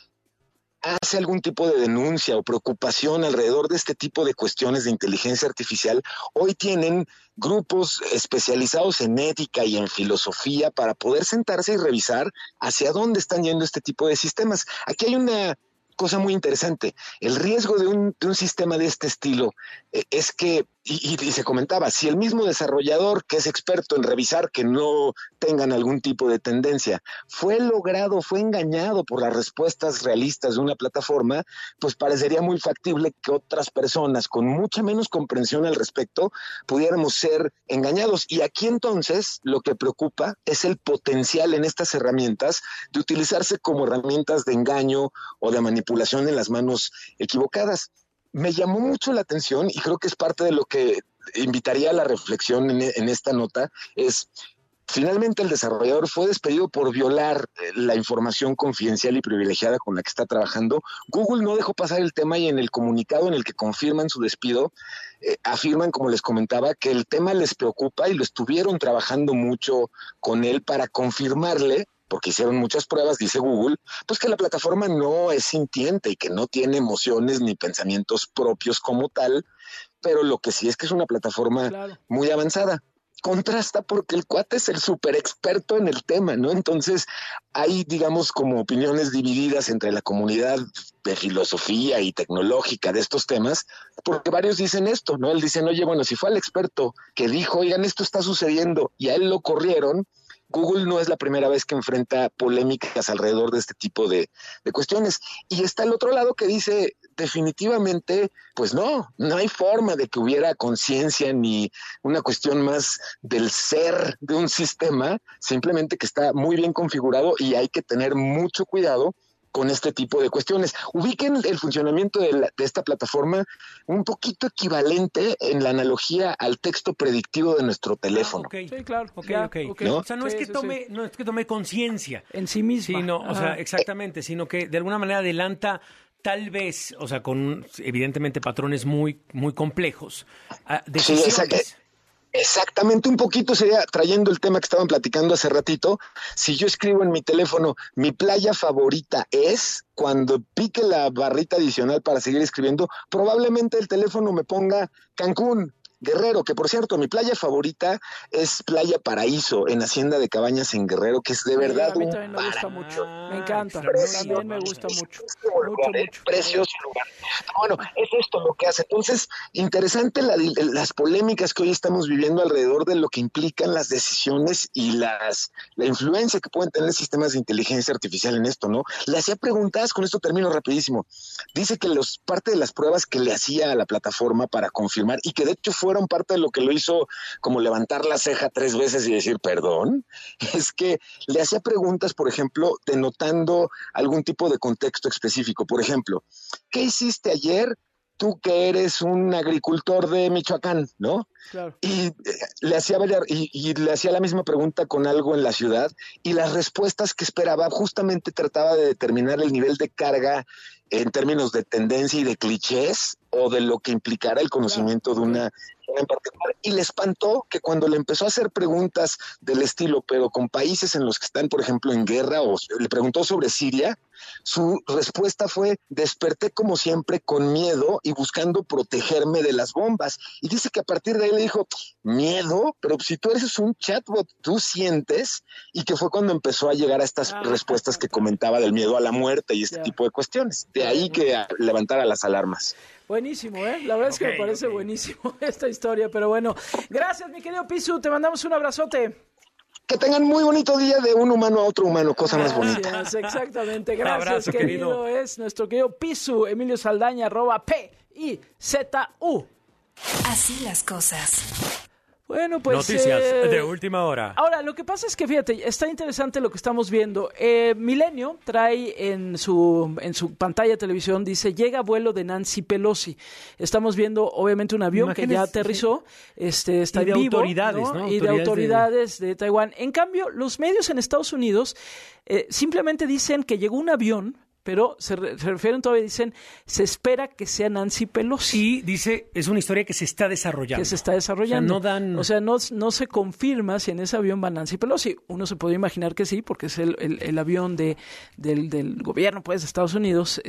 hace algún tipo de denuncia o preocupación alrededor de este tipo de cuestiones de inteligencia artificial, hoy tienen grupos especializados en ética y en filosofía para poder sentarse y revisar hacia dónde están yendo este tipo de sistemas. Aquí hay una cosa muy interesante. El riesgo de un sistema de este estilo es que, y se comentaba, si el mismo desarrollador que es experto en revisar que no tengan algún tipo de tendencia fue engañado por las respuestas realistas de una plataforma, pues parecería muy factible que otras personas con mucha menos comprensión al respecto pudiéramos ser engañados. Y aquí entonces lo que preocupa es el potencial en estas herramientas de utilizarse como herramientas de engaño o de manipulación en las manos equivocadas. Me llamó mucho la atención, y creo que es parte de lo que invitaría a la reflexión en esta nota, es finalmente el desarrollador fue despedido por violar la información confidencial y privilegiada con la que está trabajando. Google no dejó pasar el tema, y en el comunicado en el que confirman su despido, afirman, como les comentaba, que el tema les preocupa y lo estuvieron trabajando mucho con él para confirmarle, porque hicieron muchas pruebas, dice Google, pues que la plataforma no es sintiente y que no tiene emociones ni pensamientos propios como tal, pero lo que sí es que es una plataforma muy avanzada. Contrasta porque el cuate es el súper experto en el tema, ¿no? Entonces hay, digamos, como opiniones divididas entre la comunidad de filosofía y tecnológica de estos temas, porque varios dicen esto, ¿no? Él dicen, oye, bueno, si fue el experto que dijo, oigan, esto está sucediendo, y a él lo corrieron, Google no es la primera vez que enfrenta polémicas alrededor de este tipo de cuestiones. Y está el otro lado que dice, definitivamente, pues no hay forma de que hubiera conciencia ni una cuestión más del ser de un sistema, simplemente que está muy bien configurado y hay que tener mucho cuidado con este tipo de cuestiones. Ubiquen el funcionamiento de esta plataforma un poquito equivalente en la analogía al texto predictivo de nuestro teléfono.
Okay.
Sí, claro.
Okay.
¿No?
O sea, no es que tome conciencia
en sí misma.
Sino, o sea, exactamente, sino que de alguna manera adelanta, tal vez, o sea, con evidentemente patrones muy, muy complejos, decisiones.
Sí, exactamente, un poquito sería, trayendo el tema que estaban platicando hace ratito, si yo escribo en mi teléfono, mi playa favorita es, cuando pique la barrita adicional para seguir escribiendo, probablemente el teléfono me ponga Cancún, Guerrero, que por cierto, mi playa favorita es Playa Paraíso, en Hacienda de Cabañas en Guerrero, que es de verdad
a mí también me gusta mucho, me encanta, también me gusta mucho.
Precioso lugar. Bueno, es esto lo que hace. Entonces, interesante las polémicas que hoy estamos viviendo alrededor de lo que implican las decisiones y la influencia que pueden tener sistemas de inteligencia artificial en esto, ¿no? Le hacía preguntas, con esto termino rapidísimo. Dice que parte de las pruebas que le hacía a la plataforma para confirmar, y que de hecho fueron parte de lo que lo hizo como levantar la ceja 3 veces y decir perdón, es que le hacía preguntas, por ejemplo, denotando algún tipo de contexto específico. Por ejemplo, ¿qué hiciste ayer tú que eres un agricultor de Michoacán, ¿no?
Claro.
Y le hacía la misma pregunta con algo en la ciudad, y las respuestas que esperaba justamente trataba de determinar el nivel de carga en términos de tendencia y de clichés, o de lo que implicara el conocimiento de una en particular, y le espantó que cuando le empezó a hacer preguntas del estilo, pero con países en los que están, por ejemplo, en guerra, o le preguntó sobre Siria, su respuesta fue: desperté como siempre con miedo y buscando protegerme de las bombas. Y dice que a partir de ahí le dijo: ¿miedo? Pero si tú eres un chatbot, tú sientes. Y que fue cuando empezó a llegar a estas respuestas que comentaba del miedo a la muerte y este tipo de cuestiones. De ahí que levantara las alarmas.
Buenísimo, ¿eh? La verdad es que me parece buenísimo esta historia, pero bueno. Gracias, mi querido Pisu, te mandamos un abrazote.
Que tengan muy bonito día de un humano a otro humano, cosa más bonita.
Gracias, exactamente. Gracias,
abrazo,
querido. Es nuestro querido Pisu, Emilio Saldaña, @PIZU.
Así las cosas.
Bueno, pues...
Noticias de última hora.
Ahora, lo que pasa es que, fíjate, está interesante lo que estamos viendo. Milenio trae en su pantalla de televisión, dice: llega vuelo de Nancy Pelosi. Estamos viendo, obviamente, un avión que ya aterrizó, está
y de
en vivo,
autoridades, ¿no?
Y de autoridades de Taiwán. En cambio, los medios en Estados Unidos simplemente dicen que llegó un avión, pero se refieren todavía, dicen, se espera que sea Nancy Pelosi.
Y dice, es una historia que se está desarrollando.
Que se está desarrollando.
O sea,
no se confirma si en ese avión va Nancy Pelosi. Uno se podría imaginar que sí, porque es el avión del gobierno, pues, de Estados Unidos,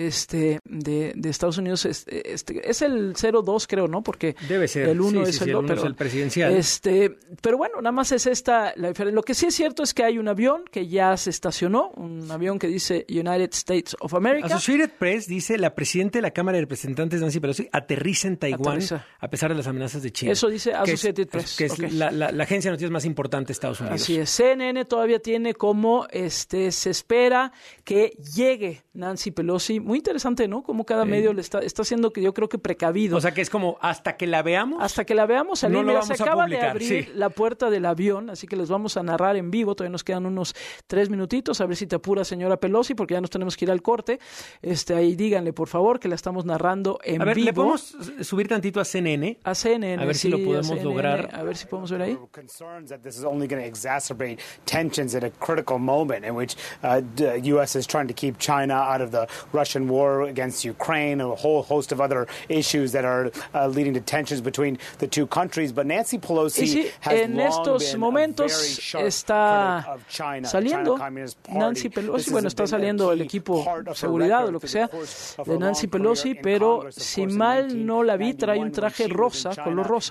de Estados Unidos, es el 02, creo, ¿no? Porque
debe ser.
El 1 es
el
2,
pero es el presidencial.
Pero bueno, nada más es esta la diferencia. Lo que sí es cierto es que hay un avión que ya se estacionó, un avión que dice United States of America.
Associated Press dice: la presidenta de la Cámara de Representantes, Nancy Pelosi, aterriza en Taiwán a pesar de las amenazas de China.
Eso dice Associated Press.
Que es la agencia de noticias más importante de Estados Unidos.
Así es. CNN todavía tiene como se espera que llegue Nancy Pelosi. Muy interesante, ¿no? Como cada medio le está haciendo, que yo creo que precavido.
O sea, que es como hasta que la veamos.
Hasta que la veamos salir.
No lo vamos
se acaba
a publicar,
de abrir la puerta del avión, así que les vamos a narrar en vivo. Todavía nos quedan unos 3 minutitos. A ver si te apura, señora Pelosi, porque ya nos tenemos que ir al corte. Ahí díganle, por favor, que la estamos narrando en vivo.
A ver, ¿le podemos subir tantito a CNN?
A CNN,
a ver si lo podemos lograr.
A ver si podemos ver ahí.
Concerns that this is only going to exacerbate tensions at a critical moment in which the U.S. is trying to keep China out of the Russian war against Ukraine, a whole host of other issues that are leading to tensions between the two countries. But Nancy Pelosi has
en estos momentos está saliendo Nancy Pelosi. Bueno, está saliendo el equipo de seguridad o lo que sea de Nancy Pelosi, pero si mal no la vi, trae un traje rosa, color rosa,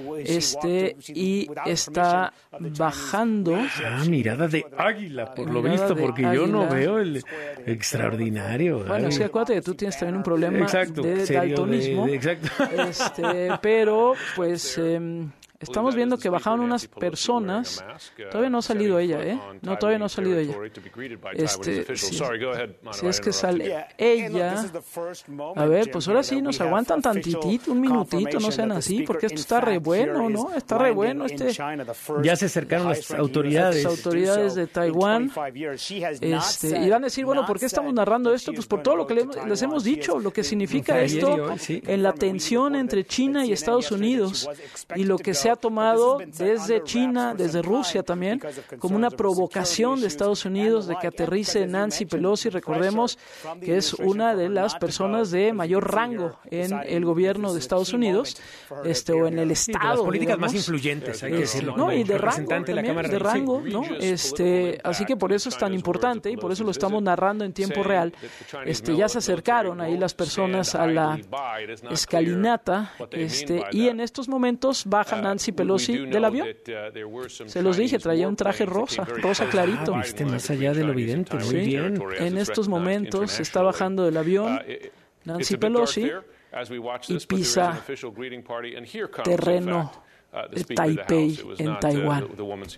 y está bajando.
Mirada de águila, por lo visto, porque yo no veo el extraordinario.
Bueno, es que acuérdate que tú tienes también un problema de daltonismo.
Exacto.
Pero, pues... estamos viendo que bajaron unas personas. Todavía no ha salido ella, ¿eh? No, todavía no ha salido ella. Si es que sale ella. A ver, pues ahora sí nos aguantan tantitito, un minutito, no sean así, porque esto está re bueno, ¿no? Está re bueno
Ya se acercaron las autoridades.
Las autoridades de Taiwán. Y van a decir, bueno, ¿por qué estamos narrando esto? Pues por todo lo que les hemos dicho, lo que significa esto en la tensión entre China y Estados Unidos, y lo que se ha tomado desde China, desde Rusia también, como una provocación de Estados Unidos de que aterrice Nancy Pelosi. Recordemos que es una de las personas de mayor rango en el gobierno de Estados Unidos, o en el Estado. De
las políticas
digamos,
más influyentes, hay que decirlo.
No, y de rango también, de rango, ¿no? Así que por eso es tan importante y por eso lo estamos narrando en tiempo real. Ya se acercaron ahí las personas a la escalinata, y en estos momentos baja Nancy Pelosi del avión. Se los dije, traía un traje rosa clarito.
Viste más allá de lo evidente, muy bien.
En estos momentos está bajando del avión Nancy Pelosi y pisa terreno de Taipei en Taiwán.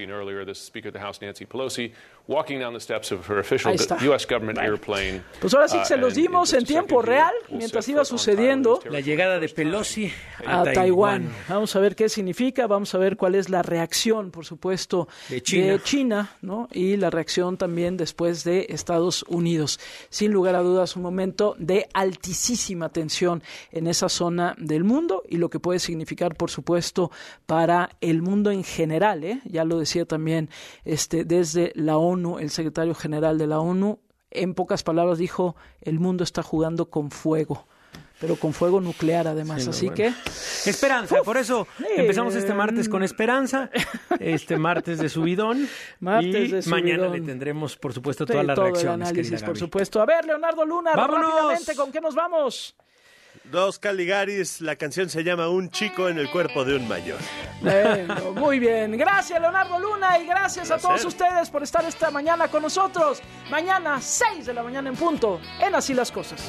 Ahí está. Pues ahora sí que se los dimos en tiempo real mientras iba sucediendo
la llegada de Pelosi
a Taiwán. Vamos a ver qué significa, vamos a ver cuál es la reacción, por supuesto, de China, ¿no? Y la reacción también después de Estados Unidos. Sin lugar a dudas, un momento de altísima tensión en esa zona del mundo y lo que puede significar, por supuesto, para el mundo en general, ¿eh? Ya lo decía también desde la ONU, el secretario general de la ONU, en pocas palabras dijo: el mundo está jugando con fuego. pero con fuego nuclear además,
Sí,
así
bueno.
que...
Esperanza, por eso empezamos este martes con esperanza, este martes de subidón,
Martes
y
de subidón.
mañana le tendremos, por supuesto,
Sí,
todas las
todo el
reacciones,
análisis,
querida
por
Gaby.
supuesto. A ver, Leonardo Luna,
¡Vámonos!
rápidamente, ¿con qué nos vamos?
Dos Caligaris, la canción se llama Un chico en el cuerpo de un mayor.
Bueno, muy bien. Gracias, Leonardo Luna, y gracias a todos ustedes por estar esta mañana con nosotros. Mañana, 6 de la mañana en punto, en Así las Cosas.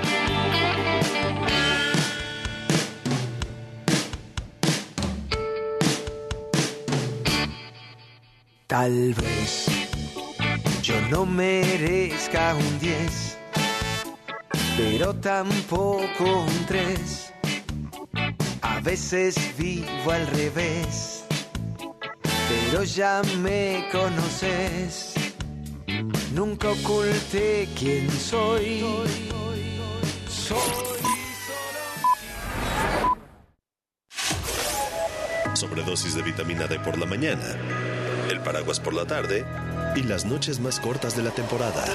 Tal vez yo no merezca un 10, pero tampoco un 3. A veces vivo al revés, pero ya me conoces. Nunca oculté quién soy.
Sobredosis de vitamina D por la mañana, el paraguas por la tarde y las noches más cortas de la temporada.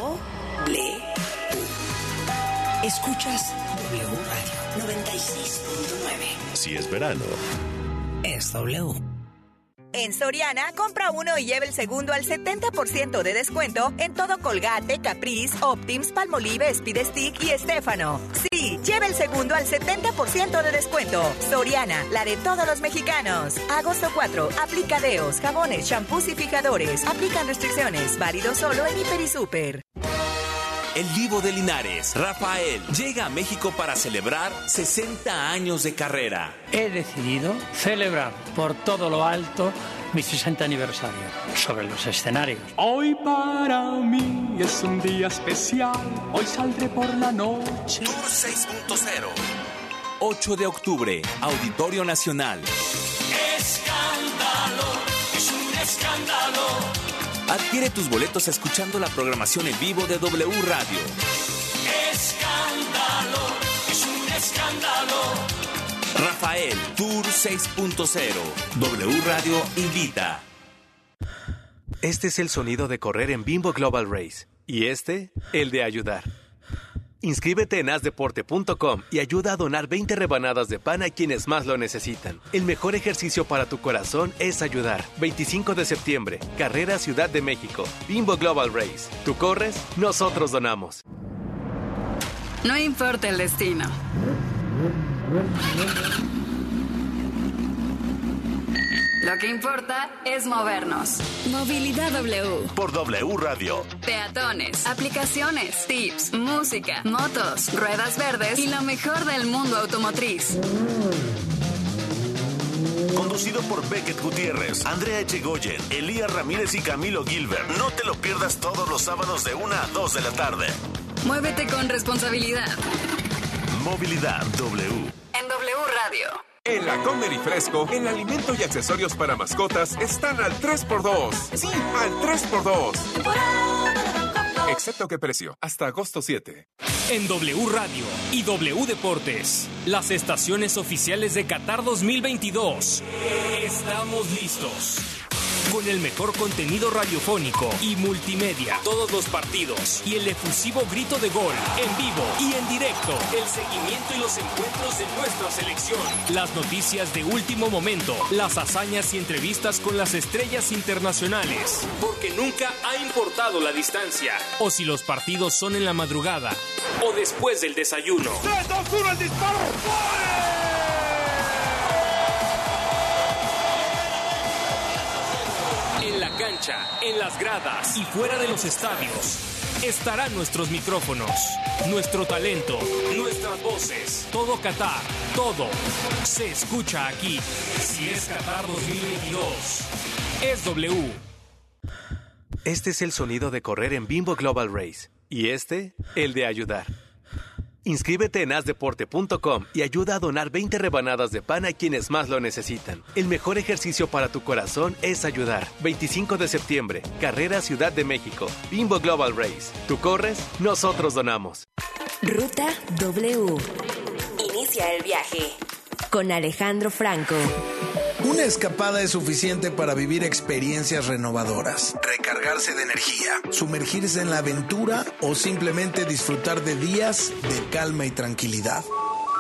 Escuchas W Radio 96.9.
Si es verano,
Es W.
En Soriana, compra uno y lleva el segundo al 70% de descuento en todo Colgate, Caprice, Optims, Palmolive, Speed Stick y Estéfano. Sí, lleva el segundo al 70% de descuento. Soriana, la de todos los mexicanos. Agosto 4, aplica deos, jabones, shampoos y fijadores. Aplican restricciones, válido solo en Hiper y Super.
El Divo de Linares, Rafael, llega a México para celebrar 60 años de carrera.
He decidido celebrar por todo lo alto mi 60 aniversario sobre los escenarios.
Hoy para mí es un día especial, hoy saldré por la noche.
Tour 6.0, 8 de octubre, Auditorio Nacional.
Escándalo, es un escándalo.
Adquiere tus boletos escuchando la programación en vivo de W Radio.
Escándalo, es un escándalo.
Rafael, Tour 6.0. W Radio invita.
Este es el sonido de correr en Bimbo Global Race. Y este, el de ayudar. Inscríbete en asdeporte.com y ayuda a donar 20 rebanadas de pan a quienes más lo necesitan. El mejor ejercicio para tu corazón es ayudar. 25 de septiembre, Carrera Ciudad de México. Bimbo Global Race. Tú corres, nosotros donamos.
No importa el destino. Lo que importa es movernos. Movilidad W.
Por W Radio.
Peatones, aplicaciones, tips, música, motos, ruedas verdes y lo mejor del mundo automotriz.
Conducido por Beckett Gutiérrez, Andrea Echegoyen, Elías Ramírez y Camilo Gilbert. No te lo pierdas todos los sábados de 1 a 2 de la tarde.
Muévete con responsabilidad.
Movilidad W.
En W Radio.
En la Comer y Fresco, el alimento y accesorios para mascotas están al 3x2. Sí, al 3x2. Excepto qué precio, hasta agosto 7.
En W Radio y W Deportes, las estaciones oficiales de Qatar 2022. Estamos listos. Con el mejor contenido radiofónico y multimedia, todos los partidos y el efusivo grito de gol, en vivo y en directo, el seguimiento y los encuentros de nuestra selección, las noticias de último momento, las hazañas y entrevistas con las estrellas internacionales, porque nunca ha importado la distancia, o si los partidos son en la madrugada, o después del desayuno.
3, 2, 1, el disparo.
En la cancha, en las gradas y fuera de los estadios estarán nuestros micrófonos, nuestro talento, nuestras voces. Todo Qatar, todo se escucha aquí. Si es Qatar 2022, es W.
Este es el sonido de correr en Bimbo Global Race. Y este, el de ayudar. Inscríbete en asdeporte.com y ayuda a donar 20 rebanadas de pan a quienes más lo necesitan. El mejor ejercicio para tu corazón es ayudar. 25 de septiembre, Carrera Ciudad de México. Bimbo Global Race. Tú corres, nosotros donamos.
Ruta W. Inicia el viaje con Alejandro Franco.
Una escapada es suficiente para vivir experiencias renovadoras, recargarse de energía, sumergirse en la aventura o simplemente disfrutar de días de calma y tranquilidad.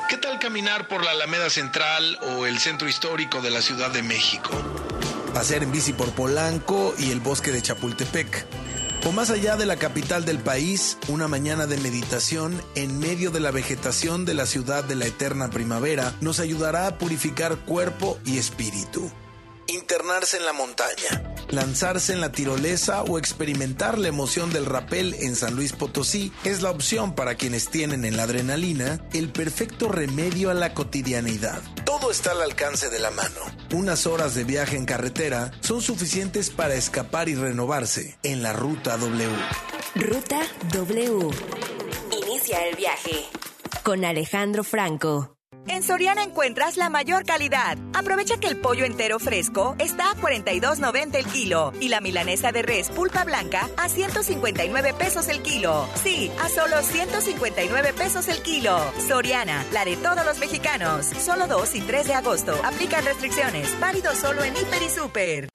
¿Qué tal caminar por la Alameda Central o el centro histórico de la Ciudad de México? Pasear en bici por Polanco y el bosque de Chapultepec. O más allá de la capital del país, una mañana de meditación en medio de la vegetación de la ciudad de la eterna primavera nos ayudará a purificar cuerpo y espíritu. Internarse en la montaña, lanzarse en la tirolesa o experimentar la emoción del rapel en San Luis Potosí es la opción para quienes tienen en la adrenalina el perfecto remedio a la cotidianidad. Todo está al alcance de la mano. Unas horas de viaje en carretera son suficientes para escapar y renovarse en la Ruta W.
Ruta W. Inicia el viaje con Alejandro Franco.
En Soriana encuentras la mayor calidad. Aprovecha que el pollo entero fresco está a $42.90 el kilo y la milanesa de res pulpa blanca a $159 el kilo. Sí, a solo $159 el kilo. Soriana, la de todos los mexicanos. Solo 2 y 3 de agosto. Aplican restricciones. Válido solo en Hiper y Super.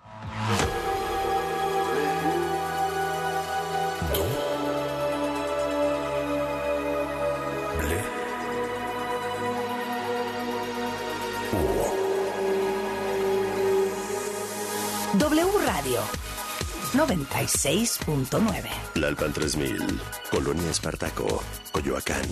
W Radio 96.9.
Lalpan 3000, Colonia Espartaco, Coyoacán.